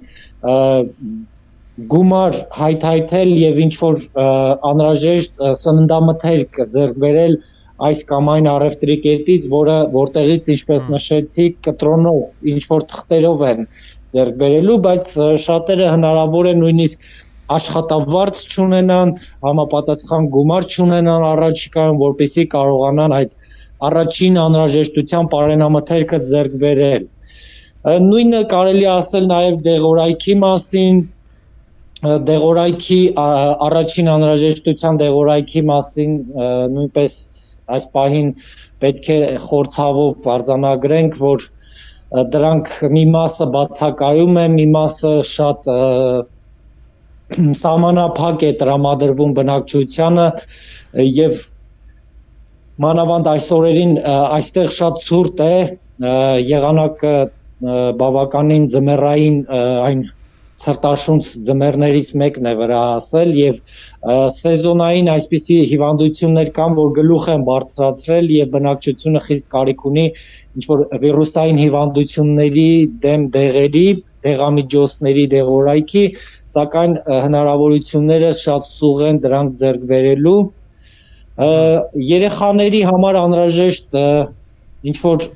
գումար հայթայթել եւ ինչ որ անհրաժեշտ սննդամթերք ձեռք բերել այս կամ այն առևտրի կետից, որտեղից ինչպես նշեցի, կտրոնով ինչ որ թղթերով են ձեռք բերելու, բայց շատերը հնարավոր է նույնիսկ աշխատավարձ չունենան, համապատասխան գումար չունենան առաջիկայում, որպեսզի կարողանան այդ առաջին անհրաժեշտության պարենամթերքը ձեռք բերել։ Նույնը կարելի ասել նաև դեղորայքի մասին, դեղորայքի առաջին անհրաժեշտության դեղորայքի մասին նույնպես այս պահին պետք է խորցավով արձանագրենք, որ դրանք մի մասը բացակայում է, մի մասը շատ սահմանափակ է տրամադրվում բնակչությանը եւ մանավանդ այս օրերին այստեղ շատ ցուրտ է, եղանակը բավականին ձմեռային այն ցրտաշունչ ձմեռներից մեկն է վրա հասել եւ սեզոնային այսպիսի հիվանդություններ կան, որ գլուխ են բարձրացրել եւ բնակչությունը խիստ կարիք ունի ինչ որ վիրուսային հիվանդությունների դեմ դեղերի, դեղամիջոցների դեղորայքի, սակայն հնարավորությունները շատ սուղ են դրանք ձեռք բերելու։ Երեխաների համար անհրաժեշտ ինչ որ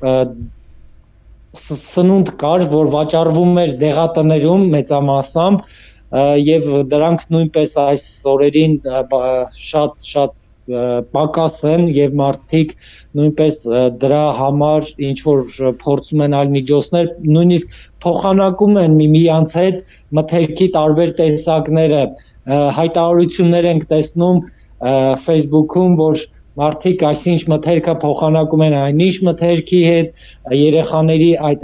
սնունդ կար, որ վաճառվում էր դեղատներում մեծամասամբ եւ դրանք նույնպես այս օրերին շատ պակաս են եւ մարդիկ նույնպես դրա համար ինչ որ փորձում են այլ միջոցներ, նույնիսկ փոխանակում են միմյանց հետ մթերքի տարբեր տեսակները, հայտարարություններ ենք տեսնում Facebook-ում, որ մարդիկ այսինչ մթերքը փոխանակում են այնիշ մթերքի հետ, երեխաների այդ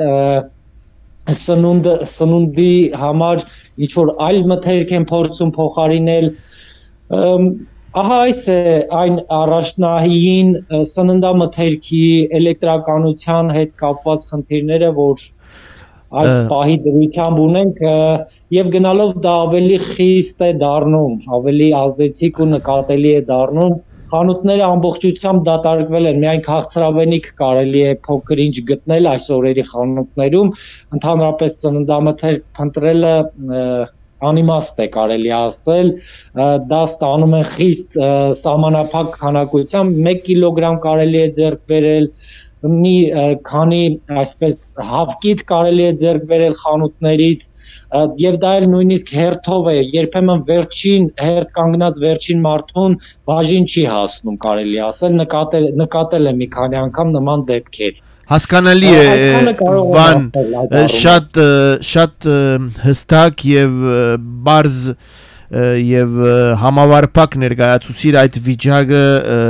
սնունդի համար ինչ որ այլ մթերք են փորձում փոխարինել, ահա այս է այն առաջնահին սննդամթերքի էլեկտրականության հետ կապված խնդիրները, որ այս պահի դրությամբ ունենք եւ գնալով դա ավելի խիստ է դառնում, ավելի ազդեցիկ ու նկատելի է դառնում։ Խանութները ամբողջությամբ դատարկվել են, միայն քաղցրավենիք կարելի է փոքր ինչ գտնել այս օրերի խանութներում, ընդհանրապես սննդամթերք փնտրելը անիմաստ է կարելի ասել, դա ստանում են խիստ սահմանափակ քանակությամբ, 1 կիլոգրամ կարելի է ձեռք բերել, մի քանի այսպես հավկիթ կարելի է ձեռք բերել խանութներից եւ դա էլ նույնիսկ հերթով է, երբեմն վերջին հերթ կանգնած վերջին մարդուն բաժին չի հասնում, կարելի ասել, նկատել է մի քանի անգամ նման դեպքեր։ Հասկանալի է, Վան, շատ հստակ եւ բարձ եւ համավարփակ ներկայացուցիր այդ վիճակը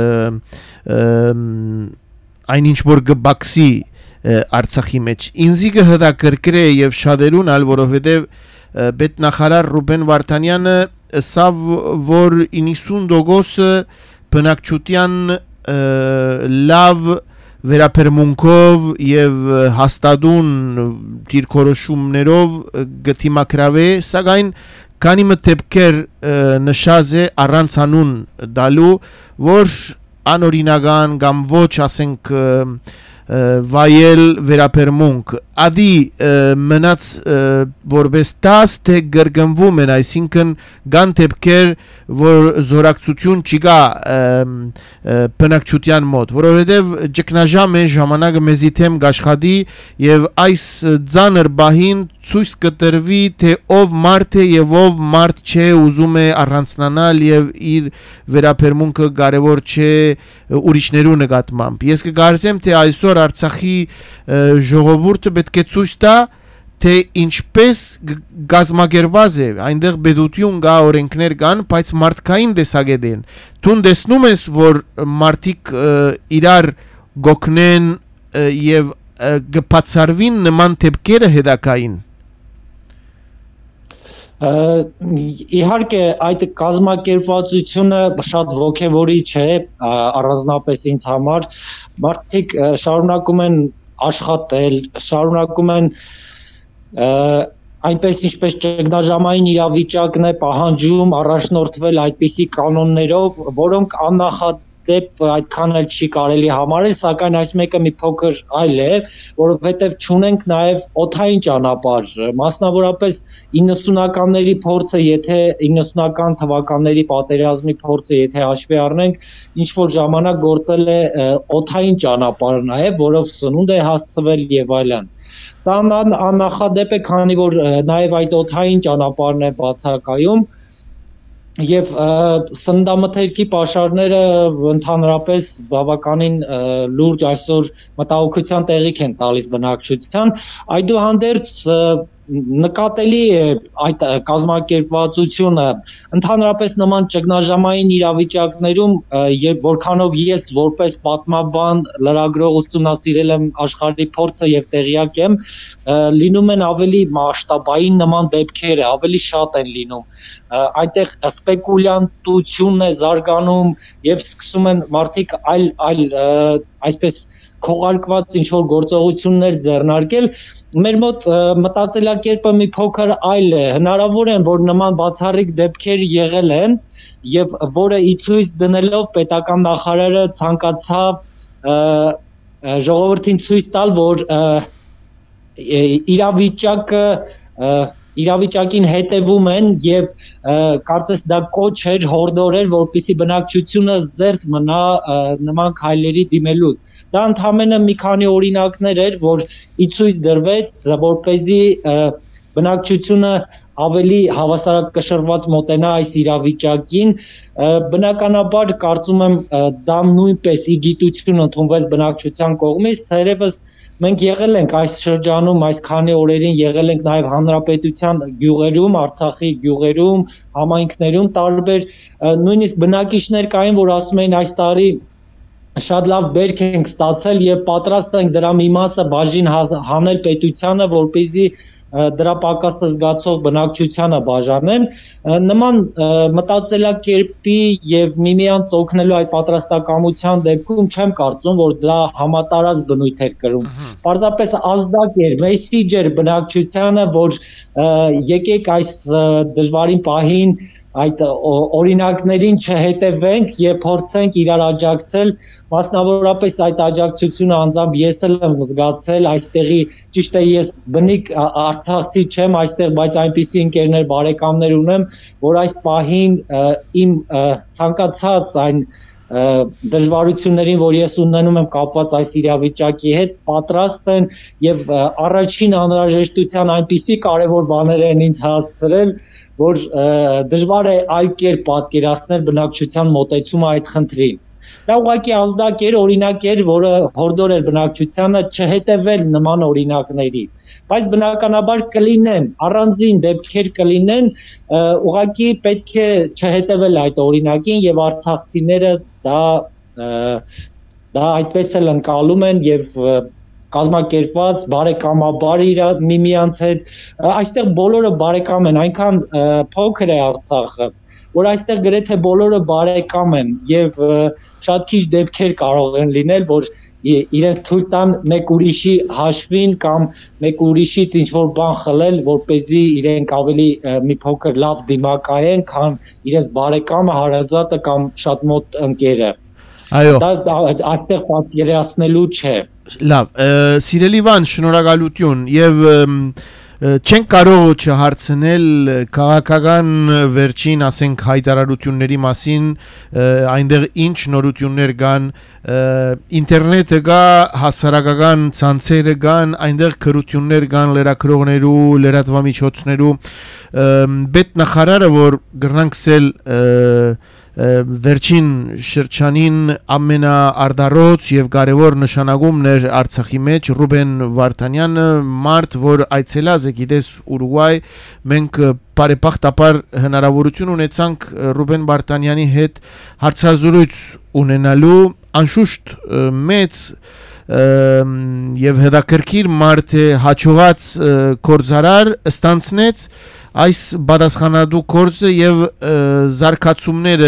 այնինչ որ գբաքսի Արցախի մեջ։ Ինձի կհետաքրքրե եւ շատերուն ալ, որովհետեւ պետնախարար Ռուբեն Վարդանյանը ասավ, որ 90% բնակչության լավ վերապերմունքով եւ հաստատուն դիրքորոշումներով գտիմակրավե, սակայն քանի մտեբքեր նշած է առանց անուն դալու, որ անօրինական կամ ոչ ասենք վայել վերապերմունք ադի մնաց որպես տաս թե գրգնվում են, այսինքն կան դեպքեր, որ զորակցություն չկա բնակչության մոտ, որովհետև ճգնաժամ է ժամանակը մեզի թեմ գաշխատի եւ այս ծանր բահին ցույց կտրվի թե ով մարդ է եւ ով մարդ չէ, ուզում է առանցնանալ եւ իր վերապերմունքը կարեւոր չէ ուրիշներու նկատմամբ։ Ես կգարզեմ թե այսօր Արցախի ժողովուրդը պետք է ցույց տա թե ինչպես գազմագերված է, այնտեղ պետություն կա, օրենքներ կան, բայց մարդկային տեսակետ են։ Դու տեսնում ես, որ մարդիկ իրար գոքնեն եւ կբացառվին նման դեպքերը հետակային։ Իհարկե այդ կազմակերպվածությունը շատ ոգևորիչ է, առանձնապես ինձ համար, մարդիկ շարունակում են աշխատել, շարունակում են այնպես ինչպես ճգնաժամային իրավիճակն է պահանջում առաջնորդվել այդպիսի կանոններով, որոնք աննախադեպ այդքան էլ չի կարելի համարել, սակայն այս մեկը մի փոքր այլ է, որովհետև չունենք նաև օդային ճանապարհ, մասնավորապես 90-ականների փորձը, եթե 90-ական թվականների պատերազմի փորձը եթե հաշվի առնենք, ինչ որ ժամանակ գործել է օդային ճանապարհ նաև, որով սնունդ է հասցվել եւ այլն։ Սա աննախադեպ է, քանի որ նաև այդ օդային ճանապարհն է բացակայում եւ սննդամթերքի պաշարները ընդհանրապես բավականին լուրջ այսօր մտահոգության տեղիք են տալիս բնակչության, այդուհանդերձ նկատելի է այդ կազմակերպվածությունը ընդհանրապես նման ճգնաժամային իրավիճակներում որքանով ես որպես պատմաբան լրագրող ուսումնասիրել եմ աշխարհի փորձը եւ տեղյակ եմ լինում են ավելի մասշտաբային նման դեպքերը ավելի շատ են լինում այնտեղ սպեկուլյանտությունն է զարգանում եւ սկսում են մարդիկ այլ այսպես քողարկված ինչ որ գործողություններ ձեռնարկել մեր մոտ մտածելակերպը մի փոքր այլ է հնարավոր է որ նման բացառիկ դեպքեր եղել են եւ որը ի ցույց դնելով պետական նախարարը ցանկացավ ժողովրդին ցույց տալ որ իրավիճակին հետևում են եւ կարծես դա կոչ էր հորդորել որպեսի բնակչությունը զերծ մնա նման քայլերի դիմելուց դա ընդհանրապես մի քանի օրինակներ էր որ ի ցույց դրվեց որպեսզի բնակչությունը ավելի հավասարակշռված մոտենա այս իրավիճակին բնականաբար կարծում եմ դա նույնպես ի գիտություն ընդունվեց բնակչության կողմից թերևս մենք եղել ենք այս շրջանում այս քանի օրերին եղել ենք նաև հանրապետության գյուղերում Արցախի գյուղերում համայնքներում տարբեր նույնիսկ բնակիչներ կային որ ասում էին այս տարի շատ լավ բերք ենք ստացել եւ պատրաստ ենք դրա մի մասը բաժին հանել պետությանը որպեսզի դրա պակասը զգացող բնակչությանը բաժանեն նման մտածելակերպի եւ միմյանց օգնելու այդ պատրաստակամության դեպքում չեմ կարծում որ դա համատարած բնույթ էր կրում պարզապես ազդակ էր մեսիջ էր բնակչությանը որ եկեք այս դժվարին պահին այդ օրինակներին չհետևենք եւ փորձենք իրար աջակցել մասնավորապես այդ աջակցությունը անձամբ ես եմ զգացել այստեղի ճիշտ է ես բնիկ արցախցի չեմ այստեղ բայց այնպիսի ընկերներ բարեկամներ ունեմ որ այս պահին իմ ցանկացած այն դժվարություններին որ ես ունենում եմ կապված այս իրավիճակի հետ պատրաստ են եւ առաջին անհրաժեշտության այնպիսի կարեւոր բաներ են ինձ հասցրել որ դժվար է այլ կերպ պատկերացնել բնակչության մոտեցումը այդ խնդրին դա ուղղակի ազդակ էր օրինակ էր որը հորդոր էր բնակչությանը չհետևել նման օրինակների բայց բնականաբար կլինեն առանձին դեպքեր կլինեն ուղղակի պետք է չհետևել այդ օրինակին եւ արցախցիները դա այդպես էլ ընկալում են եւ կազմակերպված բարեկամաբար միմյանց հետ այստեղ բոլորը բարեկամ են այնքան փոքր է Արցախը որ այստեղ գրեթե բոլորը բարեկամ են եւ շատ քիչ դեպքեր կարող են լինել որ իրենց թույլ տան մեկ ուրիշի հաշվին կամ մեկ ուրիշից ինչ որ բան խլել որպեսզի իրենք ավելի մի փոքր լավ դիմակայեն քան իրենց բարեկամը հարազատը կամ շատ մոտ ընկերը այո դա այստեղ պատկերացնելու չէ լավ սիրելի Վան շնորհակալություն եւ չենք կարող չհարցնել քաղաքական վերջին ասենք հայտարարությունների մասին այնտեղ ինչ նորություններ կան ինտերնետը կա հասարակական ցանցերը կան այնտեղ քրություններ կան լրագրողներու լրատվամիջոցներու պետնախարարը որ գրնանքսել վերջին շրջանին ամենաարդարոց եւ կարեւոր նշանակումներ Արցախի մեջ Ռուբեն Վարդանյանը մարդ որ այցելած է գիտես Ուրուգվայ մենք բարեբախտաբար հնարավորություն ունեցանք Ռուբեն Վարդանյանի հետ հարցազրույց ունենալու անշուշտ մեծ եւ հետաքրքիր մարդ է հաջողած կորզարար ստանցնեց այս բադասխանադու կորձը եւ զարգացումները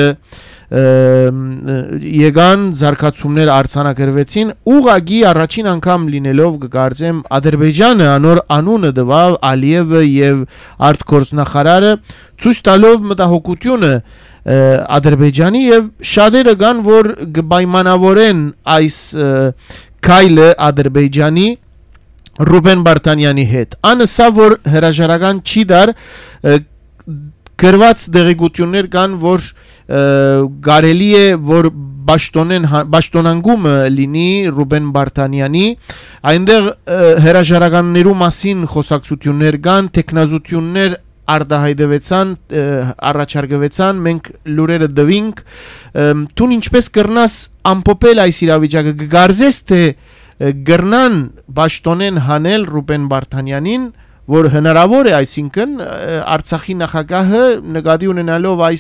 եկան զարգացումներ արձանագրվեցին ուղղակի առաջին անգամ լինելով կգարձեմ Ադրբեջանը անոր անունը դվավ Ալիևը եւ արտգործնախարարը ցույց տալով մտահոգությունը Ադրբեջանի եւ շատերը կան որ կպայմանավորեն այս քայլը Ադրբեջանի Ռուբեն Վարդանյանի հետ անսա որ հրաժարական չի դար գրված դեղեցություններ կան որ կարելի է որ բաշտոնանգումը լինի Ռուբեն Վարդանյանի այնտեղ հրաժարականներու մասին խոսակցություններ կան տեխնազություններ արդահայտվեցան առաջարկվեցան մենք լուրերը դվինք դու ինչպես կրնաս ամփոփել այս իրավիճակը կգարձես թե գրնան բաշտոնեն հանել Ռուբեն Վարդանյանին որ հնարավոր է, այսինքն Արցախի նախագահը նկատի ունենալով այս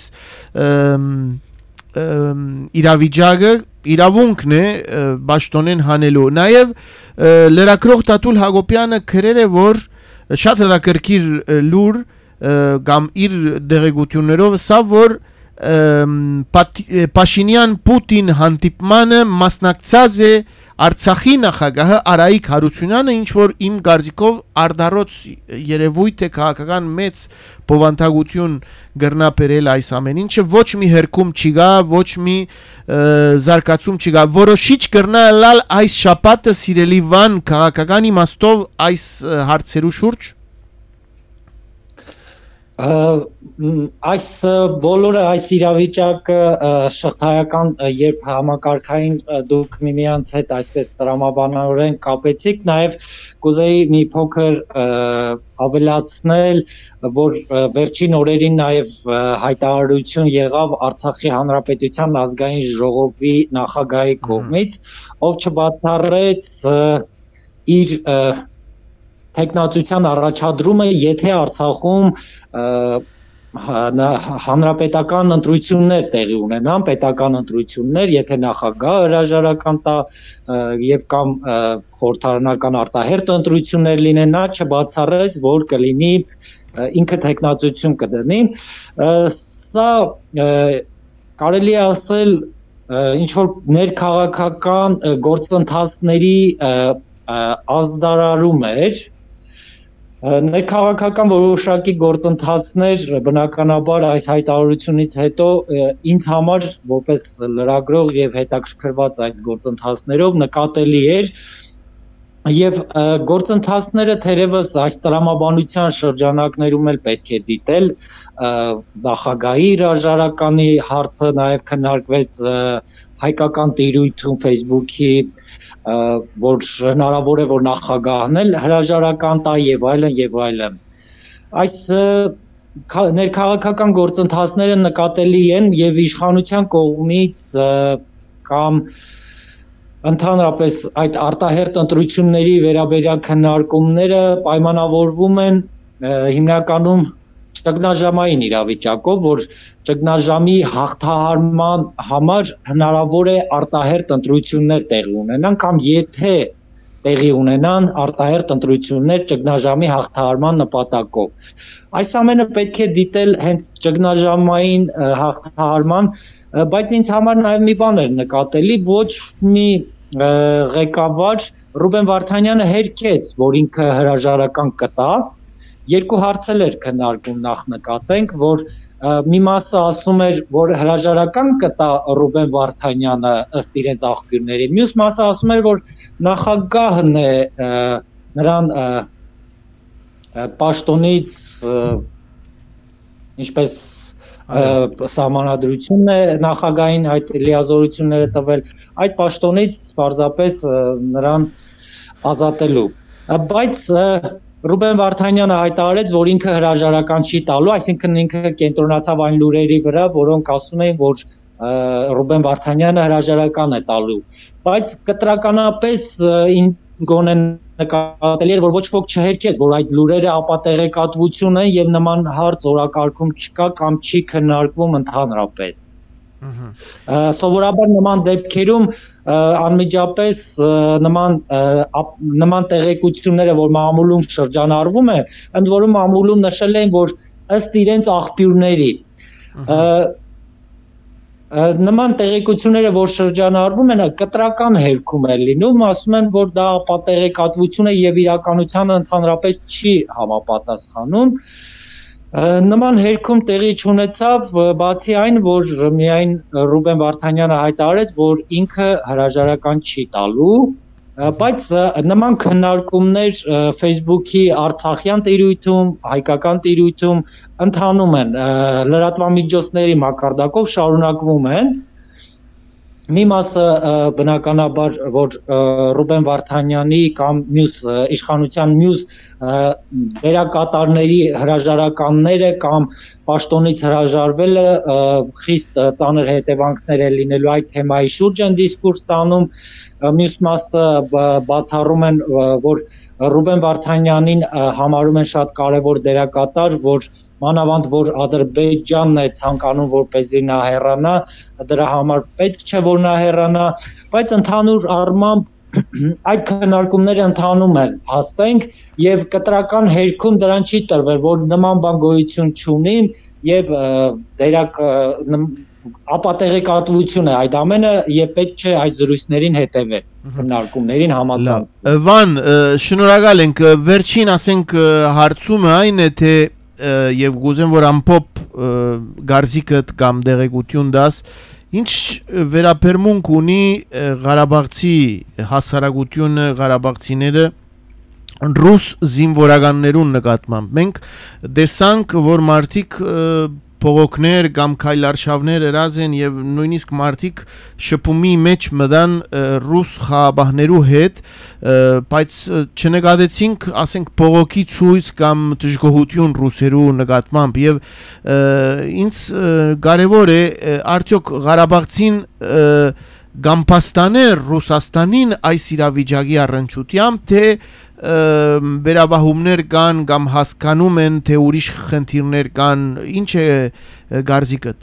իրավիճակը իրավունքն է պաշտոնեն հանելու։ Նաև լրագրող Տաթուլ Հակոբյանը գրել է, որ շատ հետաքրքիր լուր կամ իր դեղեցություններով սա որ Փաշինյան-Պուտին հանդիպմանը մասնակցած է Արցախի նախագահը Արայիկ Հարությունյանը, ինչ որ իմ կարծիքով արդարոց երևույթ է քաղաքական մեծ բովանդակություն գրնա բերել այս ամեն ինչը, ոչ մի հերքում չի գա, ոչ մի զարգացում չի գա, որոշիչ գրնա լալ այս շաբաթը սիրելի Վան քաղաքական իմաստով այս հարցերու շուրջ։ Այս բոլորը այս իրավիճակը շղթայական երբ համակարգային դուք միմյանց հետ այսպես տրամաբանորեն կապեցիք, նաև կուզեի մի փոքր ավելացնել, որ վերջին օրերին նաև հայտարարություն եղավ Արցախի Հանրապետության ազգային ժողովի նախագահի կողմից, ով չբացառեց իր թեկնածության առաջադրումը, եթե Արցախում հանրապետական ընտրություններ տեղի ունենան, պետական ընտրություններ, եթե նախագահ հրաժարական տա եւ կամ խորհրդարանական արտահերթ ընտրություններ լինեն, նա չբացառեց, որ կլինի ինքը թեկնածություն կդնի։ Սա կարելի է ասել ինչ որ ներքաղաքական գործընթացների ազդարարում էր։ Ներքաղաքական որոշակի գործընթացներ բնականաբար այս հայտարարությունից հետո ինձ համար որպես լրագրող եւ հետաքրքրված այդ գործընթացներով նկատելի էր եւ գործընթացները թերևս այս տրամաբանության շրջանակներում էլ պետք է դիտել նախագահի հրաժարականի հարցը նաեւ քննարկվեց հայկական տիրույթում Facebook-ի որ հնարավոր է որ նախագահն էլ հրաժարական տա եւ այլն այս ներքաղաքական գործընթացները նկատելի են եւ իշխանության կողմից կամ ընդհանրապես այդ արտահերթ ընտրությունների վերաբերյալ քննարկումները պայմանավորվում են հիմնականում ճգնաժամային իրավիճակով, որ ճգնաժամի հաղթահարման համար հնարավոր է արտահերթ ընտրություններ տեղի ունենան կամ եթե տեղի ունենան արտահերթ ընտրություններ ճգնաժամի հաղթահարման նպատակով։ Այս ամենը պետք է դիտել հենց ճգնաժամային հաղթահարման, բայց ինձ համար նաև մի բան էր նկատելի, ոչ մի ղեկավար Ռուբեն Վարդանյանը հերքեց, որ ինքը հրաժարական կտա։ Երկու հարցեր էր քննարկում նախ նկատենք, որ մի մասը ասում էր, որ հրաժարական կտա Ռուբեն Վարդանյանը ըստ իրենց աղբյուրների, մյուս մասը ասում էր, որ նախագահն է նրան պաշտոնից ինչպես սահմանադրությունն է նախագահին այդ լիազորությունները տվել, այդ պաշտոնից պարզապես նրան ազատելու, բայց Ռուբեն Վարդանյանը հայտարարեց, որ ինքը հրաժարական չի տալու, այսինքն ինքը կենտրոնացավ այն լուրերի վրա, որոնք ասում էին, որ Ռուբեն Վարդանյանը հրաժարական է տալու, բայց կտրականապես ինձ գոնե նկատելի էր, որ ոչ ոք չհերքեց, որ այդ լուրերը ապատեղեկատվություն են եւ նման հարց օրակարգում չկա կամ չի քննարկվում ընդհանրապես։ Սովորաբար նման դեպքերում անմիջապես նման տեղեկությունները, որ մամուլում շրջանառվում է, ընդ որում մամուլում նշել են, որ ըստ իրենց աղբյուրների նման տեղեկությունները, որ շրջանառվում են, կտրական հերքում է լինում, ասում են, որ դա ապատեղեկատվություն է եւ իրականությանը ընդհանրապես չի համապատասխանում։ Նման հերքում տեղի չունեցավ, բացի այն, որ միայն Ռուբեն Վարդանյանը հայտարարեց, որ ինքը հրաժարական չի տալու, բայց նման քննարկումներ Facebook-ի Արցախյան տիրույթում, հայկական տիրույթում ընթանում են, լրատվամիջոցների մակարդակով շարունակվում են։ Մի մասը բնականաբար, որ Ռուբեն Վարդանյանի կամ մյուս իշխանության մյուս դերակատարների հրաժարականները կամ պաշտոնից հրաժարվելը խիստ ծանր հետևանքներ է լինելու այդ թեմայի շուրջ են դիսկուրս տանում, մյուս մասը բացառում են, որ Ռուբեն Վարդանյանին համարում են շատ կարևոր դերակատար, որ մանավանդ որ Ադրբեջանն է ցանկանում որպեսզի նա հեռանա, դրա համար պետք չէ որ նա հեռանա, բայց ընդհանուր առմամբ այդ քննարկումները ընթանում են, փաստենք, եւ կտրական հերքում դրան չի տրվել, որ նման բան գոյություն չունի եւ ապատեղեկատվություն է այդ ամենը եւ պետք չէ այդ զրույցներին հետեւել, քննարկումներին համաձայն։ Վան, շնորհակալ ենք, վերջին ասենք հարցումը այն է թե եւ գուզեմ որ ամփոփ գարզիկդ կամ դեղեցություն դաս ինչ վերաբերմունք ունի Ղարաբաղցի հասարակությունը, Ղարաբաղցիները ռուս զինվորականներուն նկատմամբ։ Մենք տեսանք, որ մարդիկ փողոքներ կամ քայլարշավներ երազ են եւ նույնիսկ մարդիկ շփումի մեջ մտան ռուս խաղաբահներու հետ, բայց չնկատեցինք, ասենք փողոքի ցույց կամ դժգոհություն ռուսերու նկատմամբ եւ ինձ կարեւոր է արդյոք Ղարաբաղցին գամփաստաներ Ռուսաստանին այս իրավիճակի առնչությամբ թե վերաբահումներ կան կամ հասկանում են թե ուրիշ խնդիրներ կան, ինչ է գարզիկդ։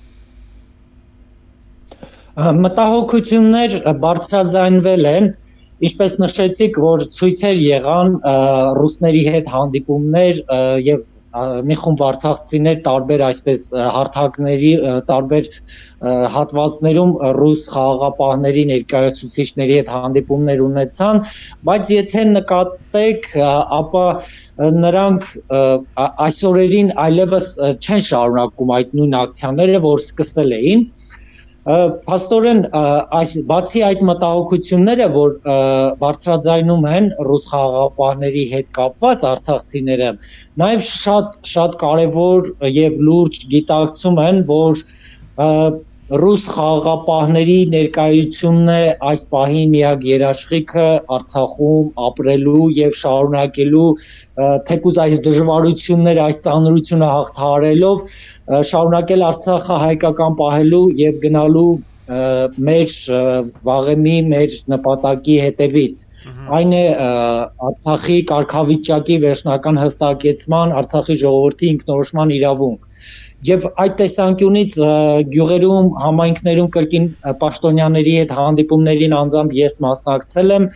Մտահոգություններ բարձրաձայնվել են, ինչպես նշեցիք, որ ցույցեր եղան ռուսների հետ հանդիպումներ եւ մի խումբ արցախցիներ տարբեր այսպես հարթակների տարբեր հատվածներում ռուս խաղաղապահների ներկայացուցիչների հետ հանդիպումներ ունեցան, բայց եթե նկատեք, ապա նրանք այսօրերին այլևս չեն շարունակում այդ նույն ակցիաները, որ սկսել էին։ Փաստորեն բացի այդ մտահոգությունները, որ բարձրաձայնում են ռուս խաղաղապահների հետ կապված արցախցիները, նաև շատ կարևոր եւ լուրջ գիտակցում են, որ ռուս խաղաղապահների ներկայությունն է այս պահին միակ երաշխիքը Արցախում ապրելու եւ շարունակելու թեկուզ այս դժվարությունները, այս ծանրությունը հաղթահարելով շարունակել Արցախը հայկական պահելու եւ գնալու մեր վաղեմի մեր նպատակի հետևից։ Այն է Արցախի կարգավիճակի վերջնական հստակեցման, Արցախի ժողովրդի ինքնորոշման իրավունք։ Եվ այդ տեսանկյունից գյուղերում, համայնքներում կրկին պաշտոնյաների հետ հանդիպումներին անձամբ ես մասնակցել եմ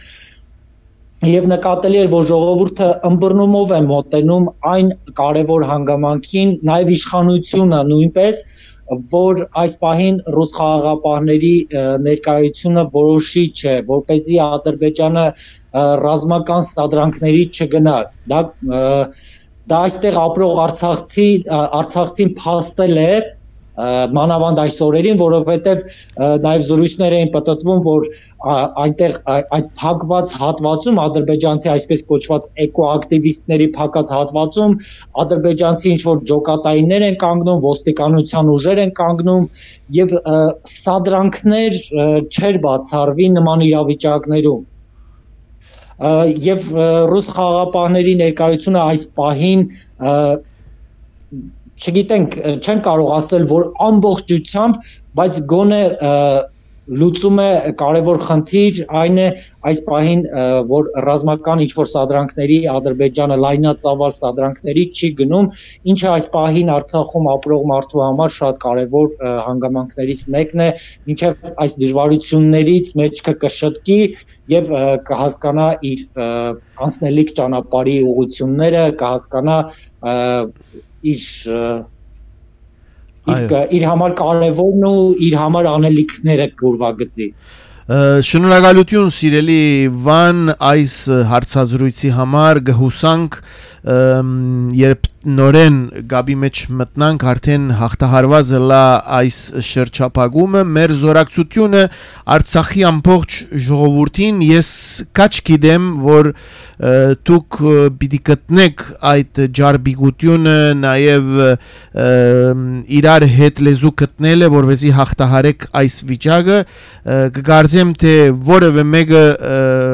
եւ նկատելի էր, որ ժողովուրդը ըմբռնումով է մոտենում այն կարևոր հանգամանքին, նաեւ իշխանությունը նույնպես, որ այս պահին ռուս խաղաղապահների ներկայությունը որոշիչ է, որպեսզի Ադրբեջանը ռազմական սադրանքների չգնա։ Դա այստեղ ապրող արցախցին փաստել է մանավանդ այս օրերին, որովհետև նաև զրույցներ էին պատտվում, որ այնտեղ այդ փակված հատվածում ադրբեջանցի այսպես կոչված էկոակտիվիստների փակած հատվածում ադրբեջանցի ինչ որ ջոկատայիններ են կանգնում, ոստիկանության ուժեր են կանգնում եւ սադրանքներ չեր բացառվի նման իրավիճակներում։ Եվ ռուս խաղաղապահների ներկայությունը այս պահին չգիտենք, չեն կարող ասել, որ ամբողջությամբ, բայց գոնե լուծում է կարևոր խնդիր, այն է այս պահին, որ ռազմական ինչ-որ սադրանքների Ադրբեջանը լայնածավալ սադրանքների չի գնում, ինչը այս պահին Արցախում ապրող մարդու համար շատ կարևոր հանգամանքներից մեկն է, մինչև այս դժվարություններից մեջքը կշտկի եւ կհասկանա իր անցնելիք ճանապարհի ուղղությունները, կհասկանա իր համար կարևորն ու իր համար անելիքները կուրվագծի։ Շնորհակալություն սիրելի Վան այս հարցազրույցի համար գհուսանք երբ նորեն գաբի մեջ մտնանք արդեն հաղթահարված լա այս շրջափակումը մեր զորակցությունը Արցախի ամբողջ ժողովրդին ես քաչ գիտեմ որ դուք պիտի գտնեք այդ ջարբիգությունը նաև իրար հետ լեզու գտնելը որովհետեւ հաղթահարեք այս վիճակը կգարձեմ թե որևէ մեկը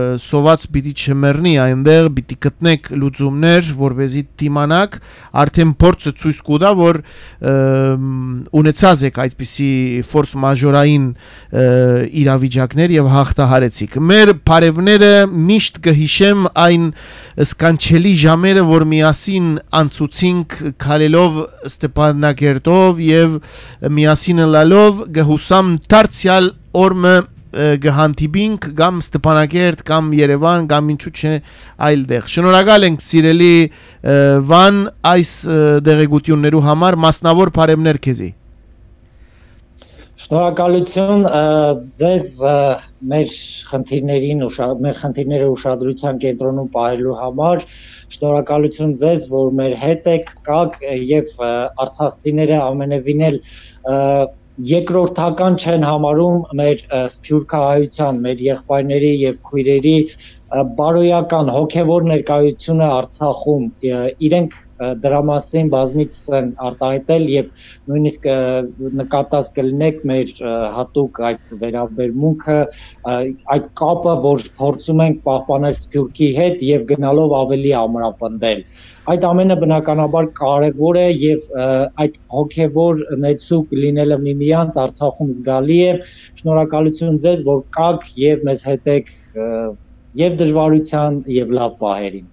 սոված պիտի չմեռնի այնտեղ, պիտի գտնեք լուծումներ, որպեսզի դիմանաք, արդեն փորձը ցույց կտա, որ ունեցած եք այդպիսի ֆորս մաժորային իրավիճակներ եւ հաղթահարեցիք։ Մեր բարևները միշտ կհիշեմ այն սկանչելի ժամերը, որ միասին անցուցինք քալելով Ստեփանակերտով եւ միասին լալով գհուսամ դարձյալ օրը գհանտիբինք կամ Ստեփանակերտ կամ Երևան կամ ինչու՞ չէ այլտեղ։ Շնորհակալ ենք սիրելի Վան այս դեղեցություններու համար, մասնավոր բարևներ քեզի։ Շնորհակալություն ձեզ մեր խնդիրները ուշադրության կենտրոնում պահելու համար, շնորհակալություն ձեզ, որ մեր հետ եք, կաք եւ արցախցիները ամենևին էլ երկրորդական չեն համարում մեր սփյուռքահայության, մեր եղբայրների եւ քույրերի բարոյական հոգեվոր ներկայությունը Արցախում, իրենք դրա մասին բազմիցս են արտահայտել եւ նույնիսկ նկատած կլինեք մեր հատուկ այդ վերաբերմունքը, այդ կապը, որ փորձում ենք պահպանել Սփյուռքի հետ եւ գնալով ավելի ամրապնդել։ Այդ ամենը բնականաբար կարևոր է եւ այդ հոգեվոր նեցուկ լինելը միմյանց Արցախում զգալի է։ Շնորհակալություն ձեզ, որ կաք եւ մեզ հետ եք եւ դժվարության եւ լավ պահերին։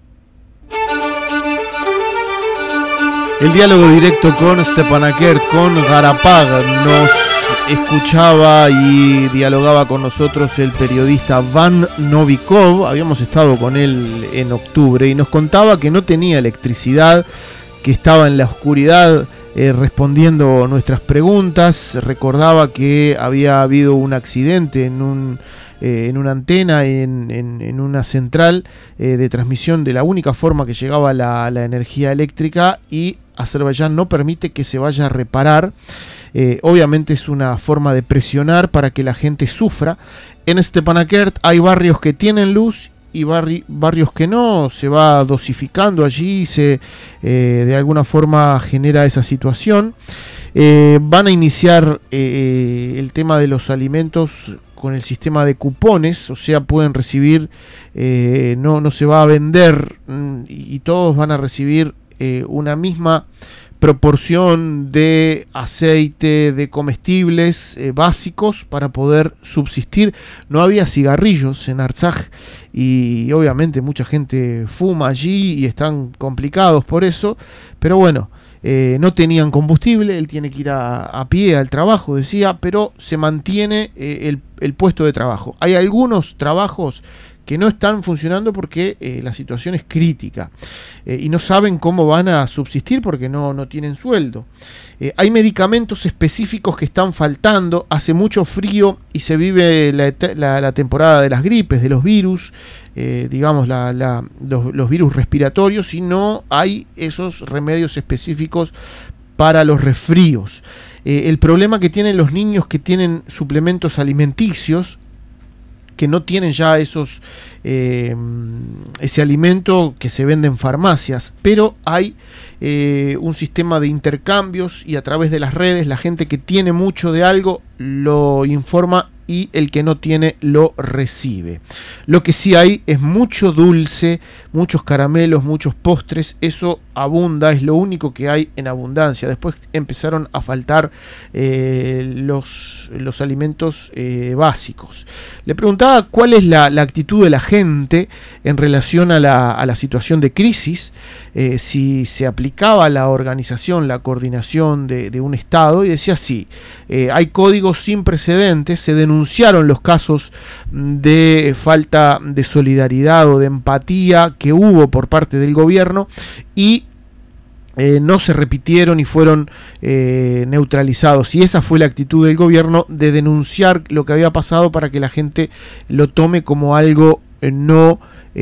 El diálogo directo con Stepanakert, con Garapag, nos escuchaba y dialogaba con nosotros el periodista Van Novikov. Habíamos estado con él en octubre y nos contaba que no tenía electricidad, que estaba en la oscuridad respondiendo nuestras preguntas. Recordaba que había habido un accidente en una antena, en una central de transmisión de la única forma que llegaba la energía eléctrica, y Azerbaiyán no permite que se vaya a reparar. Obviamente es una forma de presionar para que la gente sufra. En Stepanakert hay barrios que tienen luz y barrios que no, se va dosificando allí, de alguna forma genera esa situación. Van a iniciar el tema de los alimentos con el sistema de cupones, o sea, pueden recibir, no se va a vender y todos van a recibir una misma proporción de aceite, de comestibles básicos para poder subsistir. No había cigarrillos en Artsaj y obviamente mucha gente fuma allí y están complicados por eso, pero bueno, no tenían combustible, él tiene que ir a pie al trabajo, decía, pero se mantiene el puesto de trabajo. Hay algunos trabajos que no están funcionando porque la situación es crítica y no saben cómo van a subsistir porque no tienen sueldo. Hay medicamentos específicos que están faltando, hace mucho frío y se vive la temporada de las gripes, de los virus, digamos los virus respiratorios, y no hay esos remedios específicos para los resfríos. El problema que tienen los niños que tienen suplementos alimenticios, que no tienen ya ese alimento que se vende en farmacias, pero hay un sistema de intercambios y a través de las redes la gente que tiene mucho de algo lo informa y el que no tiene lo recibe. Lo que sí hay es mucho dulce, muchos caramelos, muchos postres, eso abunda, es lo único que hay en abundancia. Después empezaron a faltar los alimentos básicos. Le preguntaba cuál es la actitud de la gente en relación a la situación de crisis, si se aplicaba la organización, la coordinación de un Estado, y decía sí, hay códigos sin precedentes, se denunciaron los casos de falta de solidaridad o de empatía que hubo por parte del gobierno y no se repitieron y fueron neutralizados, y esa fue la actitud del gobierno, de denunciar lo que había pasado para que la gente lo tome como algo no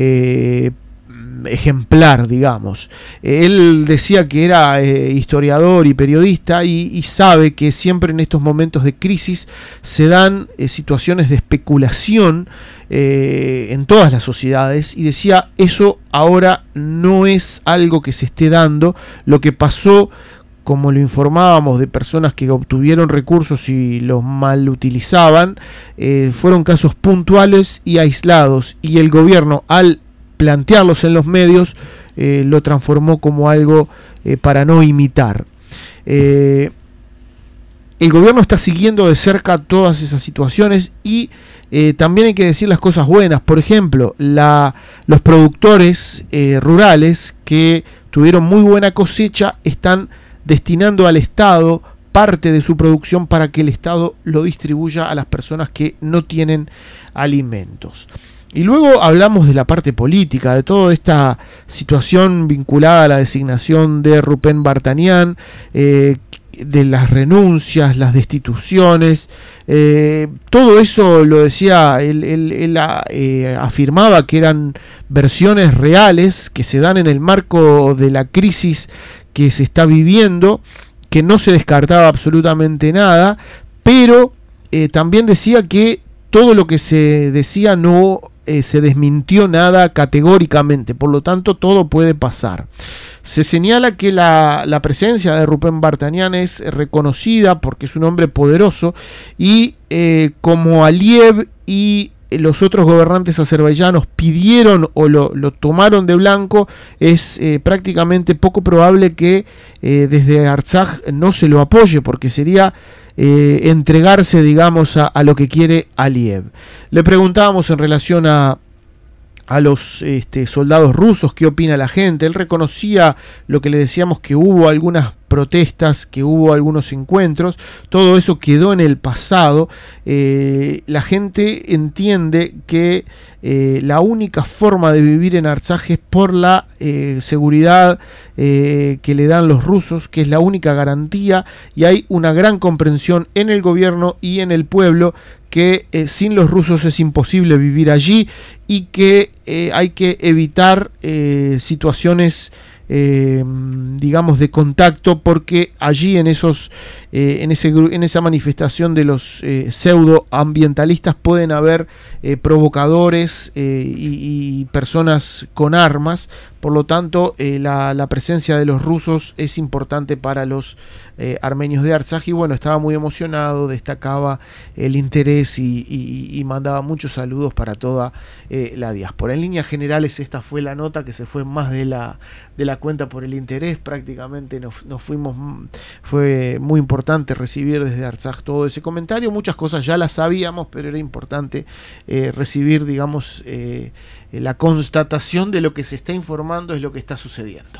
ejemplar, digamos. Él decía que era historiador y periodista y sabe que siempre en estos momentos de crisis se dan situaciones de especulación en todas las sociedades, y decía eso ahora no es algo que se esté dando. Lo que pasó como lo informábamos, de personas que obtuvieron recursos y los mal utilizaban, fueron casos puntuales y aislados, y el gobierno, al plantearlos en los medios, lo transformó como algo para no imitar. El gobierno está siguiendo de cerca todas esas situaciones y también hay que decir las cosas buenas. Por ejemplo, los productores rurales que tuvieron muy buena cosecha están destinando al Estado parte de su producción para que el Estado lo distribuya a las personas que no tienen alimentos. Y luego hablamos de la parte política, de toda esta situación vinculada a la designación de Rubén Vartanian, de las renuncias, las destituciones, todo eso lo decía, él afirmaba que eran versiones reales que se dan en el marco de la crisis que se está viviendo, que no se descartaba absolutamente nada, pero también decía que todo lo que se decía no se desmintió nada categóricamente, por lo tanto todo puede pasar. Se señala que la presencia de Rubén Vartanian es reconocida porque es un hombre poderoso y como Aliyev y los otros gobernantes azerbaiyanos pidieron o lo tomaron de blanco, es prácticamente poco probable que desde Artsaj no se lo apoye, porque sería entregarse, digamos, a lo que quiere Aliyev. Le preguntábamos en relación a los soldados rusos qué opina la gente. Él reconocía lo que le decíamos, que hubo algunas protestas, que hubo algunos encuentros, todo eso quedó en el pasado. La gente entiende que la única forma de vivir en Artsaj es por la seguridad que le dan los rusos, que es la única garantía, y hay una gran comprensión en el gobierno y en el pueblo que sin los rusos es imposible vivir allí y que hay que evitar situaciones digamos de contacto, porque allí en esa manifestación de los pseudoambientalistas pueden haber provocadores y personas con armas. Por lo tanto, la presencia de los rusos es importante para los armenios de Artsaj. Y bueno, estaba muy emocionado, destacaba el interés y mandaba muchos saludos para toda la diáspora. En líneas generales, esta fue la nota, que se fue más de la cuenta por el interés. Prácticamente nos fuimos. Fue muy importante recibir desde Artsaj todo ese comentario. Muchas cosas ya las sabíamos, pero era importante recibir, digamos, la constatación de lo que se está informando es lo que está sucediendo.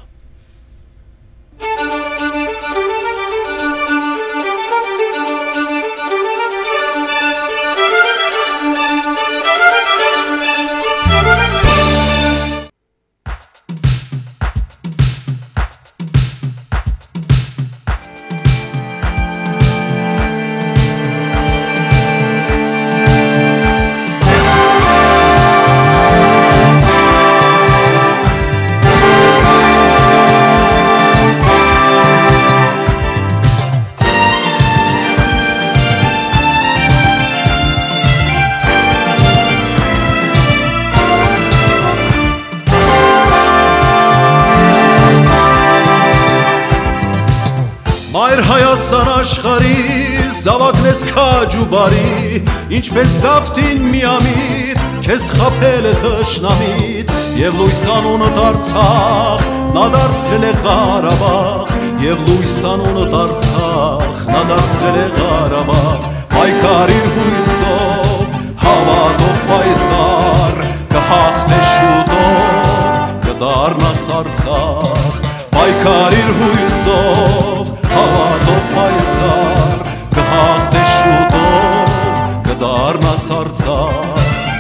Աշխարհի զավակնես քաջ ու բարի, ինչպես դավթին միամիտ, քեզ խաբել է թշնամիտ, եւ լույս անունը Արցախ, նա դարձրել է Ղարաբաղ, եւ լույս անունը Արցախ, նա դարձրել է Ղարաբաղ, պայքարիր հույսով, հավատով պայծառ, կհաղթես շուտով, կդառնաս Արցախ, պայքարիր հույսով, հավատով պայծառ, կհաղթես շուտով, կդառնաս Արցախ։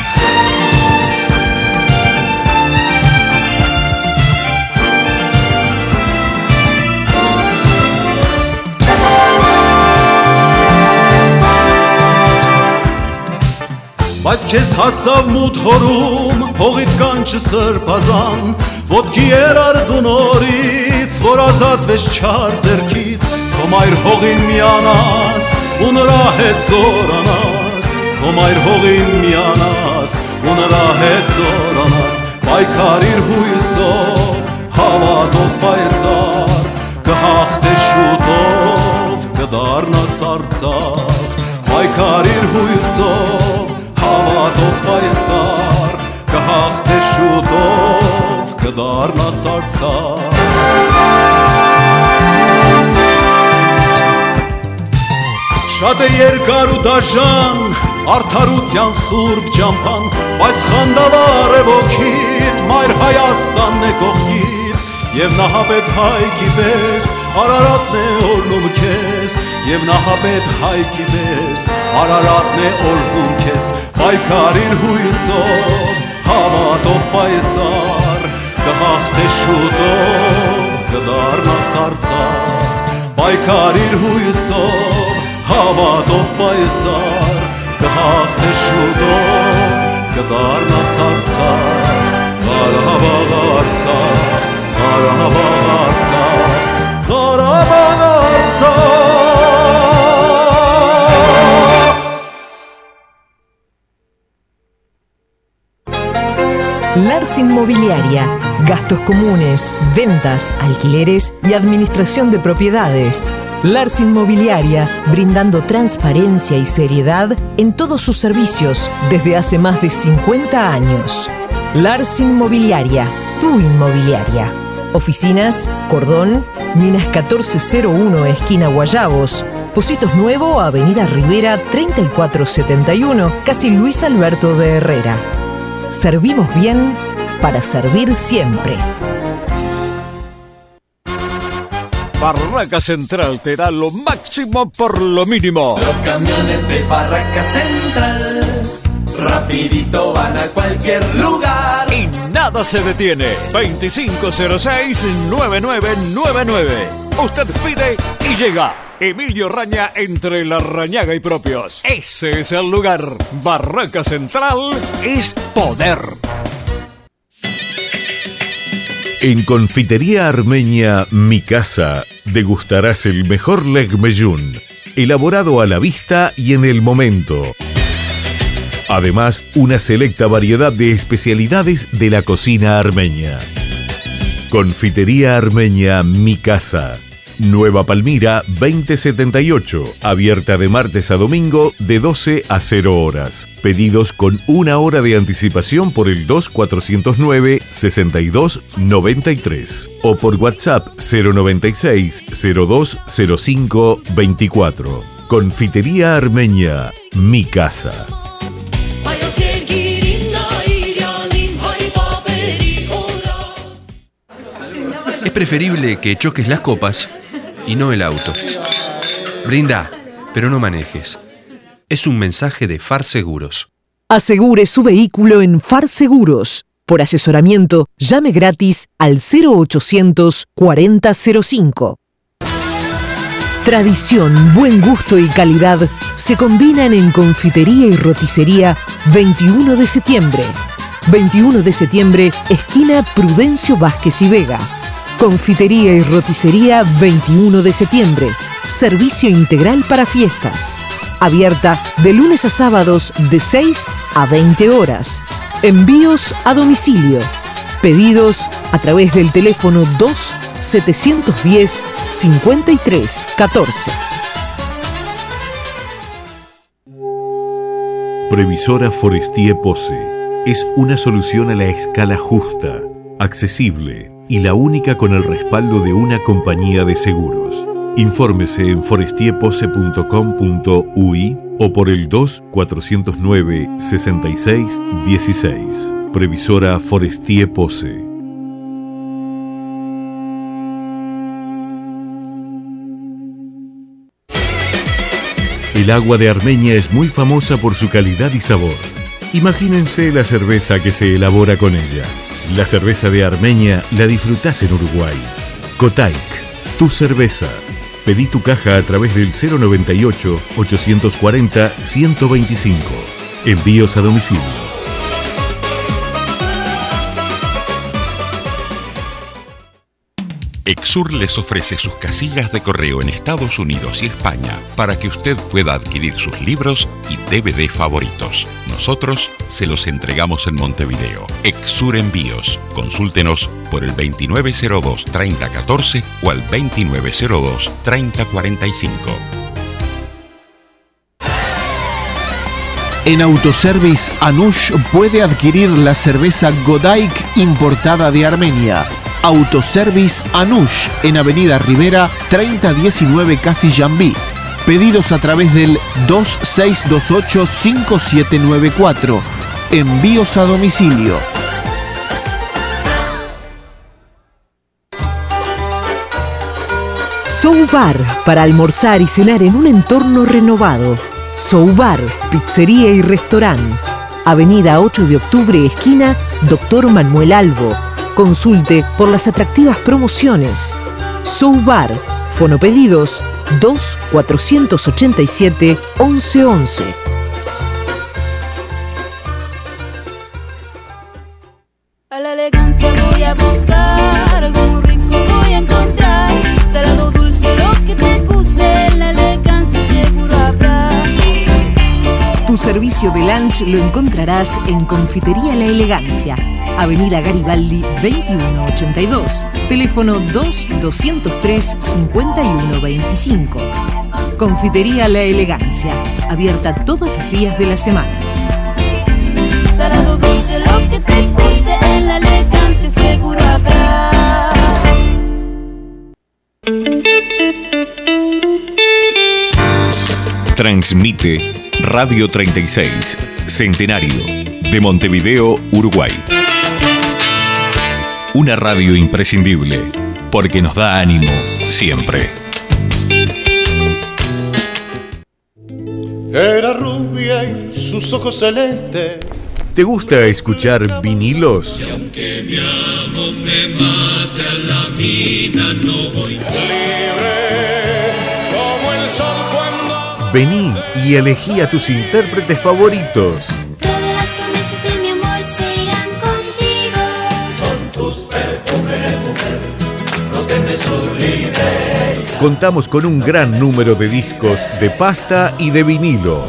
Բայց քեզ հասավ մութ հորում, հողիդ կանչը սրբազան, ոտքի երար դու նորից, որ ազատվես չար ձեռքից, քո մայր հողին միանաս, ու նրա հետ զորանաս, քո մայր հողին միանաս, ու նրա հետ զորանաս, պայքարիր հույսով, հավատով պայծառ, կհաղթես շուտ կդառնաս Արցախ, պայքարիր հույսով, հավատով պայծառ, կհաղթես շուտով, կդառնաս Արցախ։ Շատ է երկար ու դաժան, արդարության սուրբ ճամփան, բայց խանդավառ է ոգիդ, մայր Հայաստանն է կողքիդ, եւ նահապետ Հայկի պես Արարատն է օրնում քեզ, եւ նահապետ Հայկի պես Արարատն է օրնում քեզ, պայքարիր հույսով, հավատով պայծառ, կհաղթես շուտով, կդառնաս Արցախ, պայքարիր հույսով, հավատով պայծառ, կհաղթես շուտով, կդառնաս Արցախ, Ղարաբաղ Արցախ, Ղարաբաղ Արցախ, Ղարաբաղ Արցախ։ Lars Inmobiliaria, gastos comunes, ventas, alquileres y administración de propiedades. Lars Inmobiliaria, brindando transparencia y seriedad en todos sus servicios desde hace más de 50 años. Lars Inmobiliaria, tu inmobiliaria. Oficinas, Cordón, Minas 1401, esquina Guayabos. Pocitos Nuevo, Avenida Rivera 3471, casi Luis Alberto de Herrera. Servimos bien para servir siempre. Barraca Central te da lo máximo por lo mínimo. Los camiones de Barraca Central rapidito van a cualquier lugar y nada se detiene. 2506-9999. Usted pide y llega. Emilio Raña, entre La Rañaga y Propios. Ese es el lugar. Barraca Central es poder. En Confitería Armenia Mi Casa degustarás el mejor legmeyún, elaborado a la vista y en el momento. Además, una selecta variedad de especialidades de la cocina armenia. Confitería Armenia Mi Casa, Nueva Palmira 2078, abierta de martes a domingo de 12 a 0 horas. Pedidos con 1 hora de anticipación por el 2409-6293 o por WhatsApp 096-020524. Confitería Armenia Mi Casa. Es preferible que choques las copas y no el auto. Brinda, pero no manejes. Es un mensaje de FAR Seguros. Asegure su vehículo en FAR Seguros. Por asesoramiento, llame gratis al 0800 4005. Tradición, buen gusto y calidad se combinan en Confitería y Roticería 21 de septiembre. 21 de septiembre, esquina Prudencio Vázquez y Vega. Confitería y Roticería 21 de septiembre. Servicio integral para fiestas. Abierta de lunes a sábados de 6 a 20 horas. Envíos a domicilio. Pedidos a través del teléfono 2-710-5314. Previsora Forestier Pose es una solución a la escala justa, accesible y la única con el respaldo de una compañía de seguros. Infórmese en forestierpose.com.uy o por el 2-409-6616. Previsora Forestier Pose. El agua de Armenia es muy famosa por su calidad y sabor. Imagínense la cerveza que se elabora con ella. La cerveza de Armenia la disfrutás en Uruguay. Kotaik, tu cerveza. Pedí tu caja a través del 098-840-125. Envíos a domicilio. Exur les ofrece sus casillas de correo en Estados Unidos y España para que usted pueda adquirir sus libros y DVD favoritos. Nosotros se los entregamos en Montevideo. Exur Envíos. Consúltenos por el 2902-3014 o al 2902-3045. En Autoservice Anush puede adquirir la cerveza Godaik importada de Armenia. Autoservice Anush en Avenida Rivera 3019 Casillambí. Pedidos a través del 2628-5794. Envíos a domicilio. Soubar, para almorzar y cenar en un entorno renovado. Soubar, pizzería y restaurante. Avenida 8 de Octubre, esquina Dr. Manuel Albo. Consulte por las atractivas promociones. Soubar, fonopedidos 2-487-1111. A la elegancia voy a buscar, algo rico voy a encontrar. Salado, dulce, lo que te guste, la elegancia seguro habrá. Tu servicio de lunch lo encontrarás en Confitería La Elegancia, Avenida Garibaldi 2182, teléfono 2-203-5125. Confitería La Elegancia, abierta todos los días de la semana. Salado, dulce, lo que te guste, en la elegancia seguro habrá. Transmite Radio 36, Centenario, de Montevideo, Uruguay. Una radio imprescindible, porque nos da ánimo siempre. Era rubia y sus ojos celestes. ¿Te gusta escuchar vinilos? Y aunque mi amo me mate a la mina, no voy libre como el sol cuando... Vení y elegí a tus intérpretes favoritos. Todas las promesas de mi amor se irán contigo. Son tus perfumes, mujer, los que me sublimen. Contamos con un gran número de discos de pasta y de vinilo.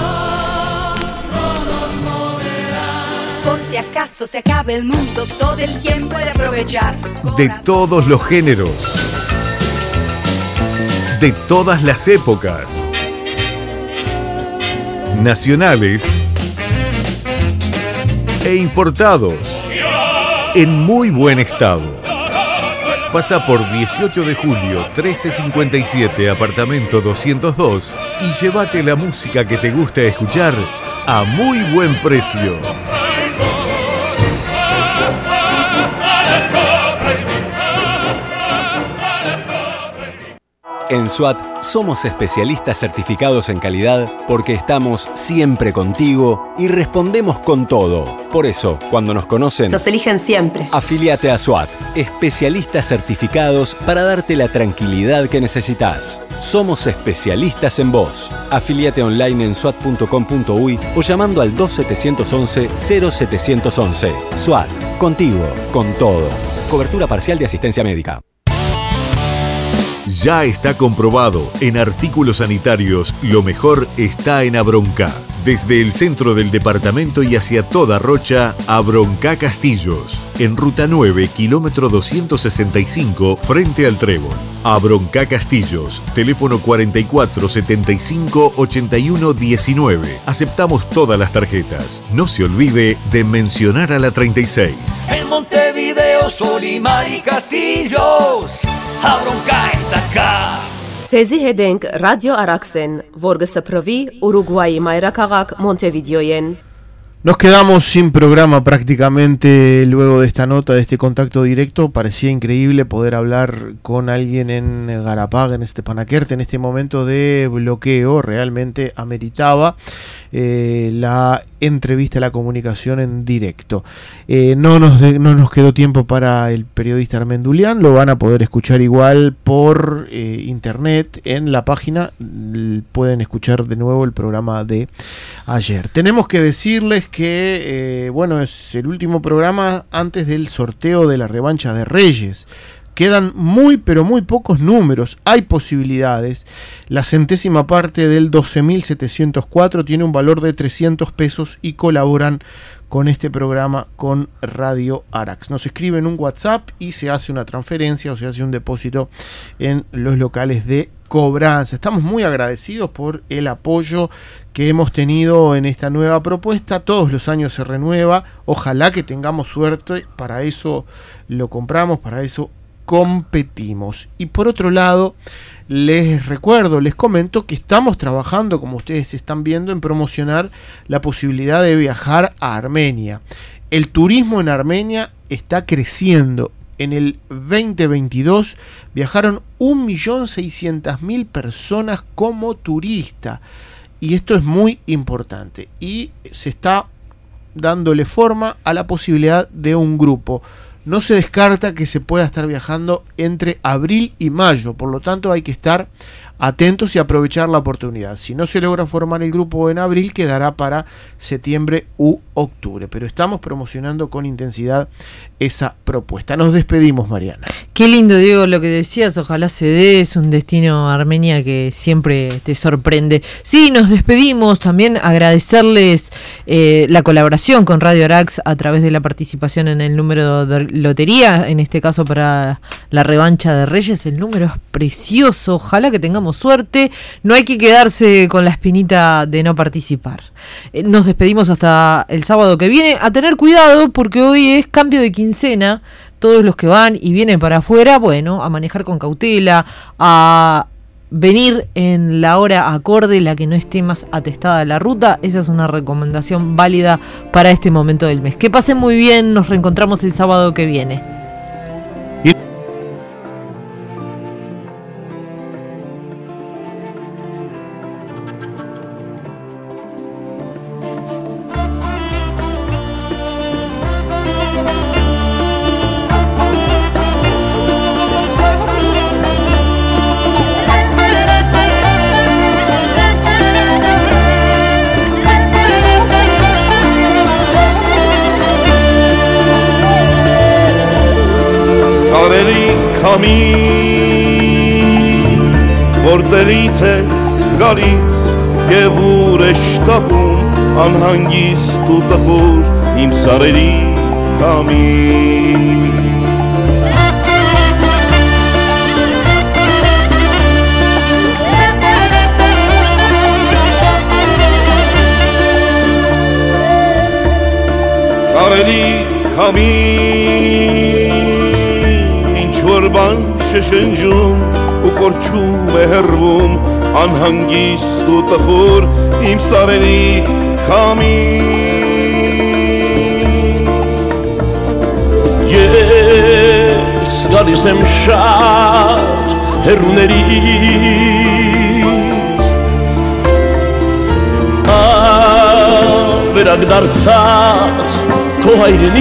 Por si acaso se acabe el mundo, todo el tiempo puede aprovechar. De todos los géneros. De todas las épocas. Nacionales e importados. En muy buen estado. Pasa por 18 de julio, 1357, apartamento 202 y llévate la música que te gusta escuchar a muy buen precio. En SWAT somos especialistas certificados en calidad porque estamos siempre contigo y respondemos con todo. Por eso, cuando nos conocen, Nos eligen siempre. afíliate a SWAT, especialistas certificados para darte la tranquilidad que necesitas. Somos especialistas en vos. Afíliate online en swat.com.uy o llamando al 2711-0711. SWAT, contigo, con todo. Cobertura parcial de asistencia médica. Ya está comprobado, en artículos sanitarios, lo mejor está en Abroncá. Desde el centro del departamento y hacia toda Rocha, Abroncá Castillos. En Ruta 9, kilómetro 265, frente al Trébol. Abroncá Castillos, teléfono 44 75 81 19. Aceptamos todas las tarjetas. No se olvide de mencionar a la 36. En Montevideo, Solimar y Castillos, Abroncá está acá. Ցեզի հետ ենք ռադիո Արաքսեն, որ գսփռվի Ուրուգվայի մայրաքաղաք Մոնտեվիդեոյեն։ Nos quedamos sin programa prácticamente luego de esta nota, de este contacto directo. Parecía increíble poder hablar con alguien en Garapag, en Stepanakert, en este momento de bloqueo. Realmente ameritaba la entrevista, la comunicación en directo. No nos quedó tiempo para el periodista Armendulián. Lo van a poder escuchar igual por internet en la página. Pueden escuchar de nuevo el programa de ayer. Tenemos que decirles que es el último programa antes del sorteo de la revancha de Reyes. Quedan muy pero muy pocos números, hay posibilidades. La centésima parte del 12.704 tiene un valor de 300 pesos y colaboran con este programa con Radio Arax. Nos escriben un WhatsApp y se hace una transferencia o se hace un depósito en los locales de cobranza. Estamos muy agradecidos por el apoyo que hemos tenido en esta nueva propuesta. Todos los años se renueva. Ojalá que tengamos suerte. Para eso lo compramos, para eso competimos. Y por otro lado, les comento que estamos trabajando, como ustedes están viendo, en promocionar la posibilidad de viajar a Armenia. El turismo en Armenia está creciendo. En el 2022 viajaron 1.600.000 personas como turista. Y esto es muy importante. Y se está dándole forma a la posibilidad de un grupo. No se descarta que se pueda estar viajando entre abril y mayo. Por lo tanto, hay que estar atentos y aprovechar la oportunidad. Si no se logra formar el grupo en abril, quedará para septiembre u octubre. Pero estamos promocionando con intensidad esa propuesta. Nos despedimos, Mariana. Qué lindo, Diego, lo que decías. Ojalá se dé. Es un destino, Armenia, que siempre te sorprende. Sí, nos despedimos. También agradecerles la colaboración con Radio Arax a través de la participación en el número de lotería. En este caso, para la revancha de Reyes. El número es precioso. Ojalá que tengamos suerte. No hay que quedarse con la espinita de no participar. Nos despedimos hasta el sábado que viene. A tener cuidado, porque hoy es cambio de quincena. Todos los que van y vienen para afuera, bueno, a manejar con cautela, a venir en la hora acorde, la que no esté más atestada la ruta. Esa es una recomendación válida para este momento del mes. Que pasen muy bien. Nos reencontramos el sábado que viene. Որտեղից ես գալիս եւ ուր ես շտապում անհանգիստ ու տխուր իմ սարերի քամի Սարերի քամի ինչ որ բան շշնջում ու կորչում է հեռվում անհանգիստ ու տխուր իմ սարերի քամի Ես գալիս եմ շատ հեռուներից ավերակ դարձած քո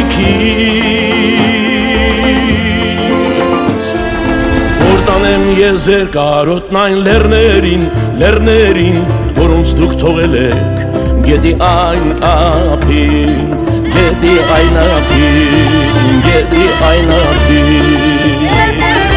հայրենիքից Որտանեմ ես երկարոտն այն լեռներին, որոնց դուք թողել եք գետի այն ափին, գետի այն ափին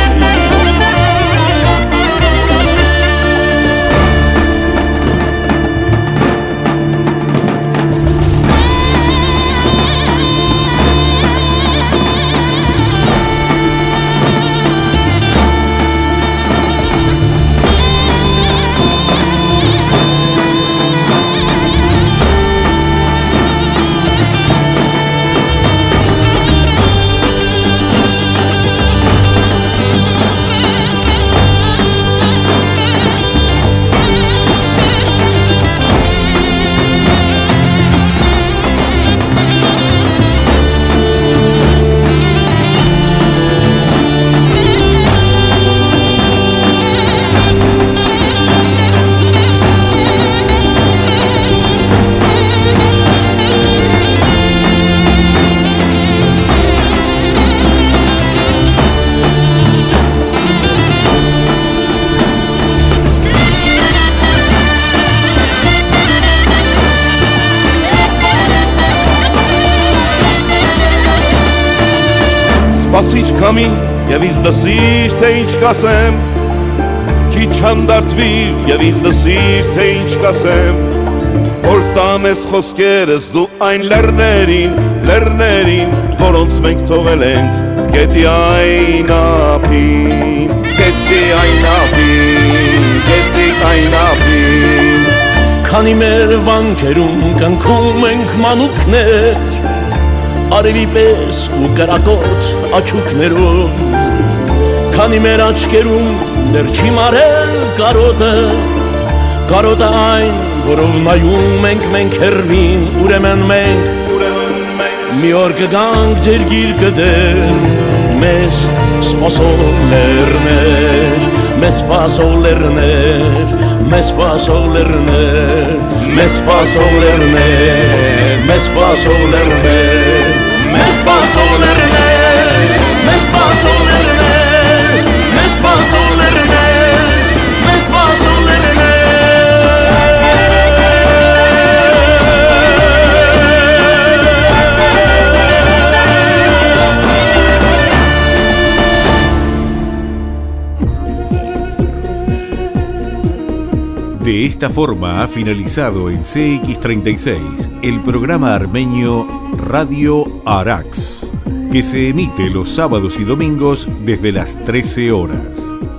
Սպասիչ քամի եւ ինձ դսիր թե ինչ կասեմ Քիչ հանդարտվիր եւ ինձ դսիր թե ինչ կասեմ Որ տանես խոսքերս դու այն լեռներին որոնց մենք թողել ենք գետի այն ափին այն ապրին Քանի մեր վանքերում կնքում ենք մանուկներ Արևի պես ու կրակոտ աչուկներով Քանի մեր աչկերում դեռ չի մարել կարոտը Կարոտը այն, որով նայում ենք մենք հեռվին Ուրեմն մենք մի օր կգանք ձեր գիրկը դեր Մեզ սպասող լեռներ Մեզ սպասող լեռներ Մեզ սպասող լեռներ Մեզ սպասող լեռներ Մեզ սպասող լեռներ Մեզ սպասող լեռներ Մեզ սպասող լեռներ Մեզ սպասող լեռներ Մեզ սպասող լեռներ De esta forma ha finalizado en CX36 el programa armenio Radio Arax, que se emite los sábados y domingos desde las 13 horas.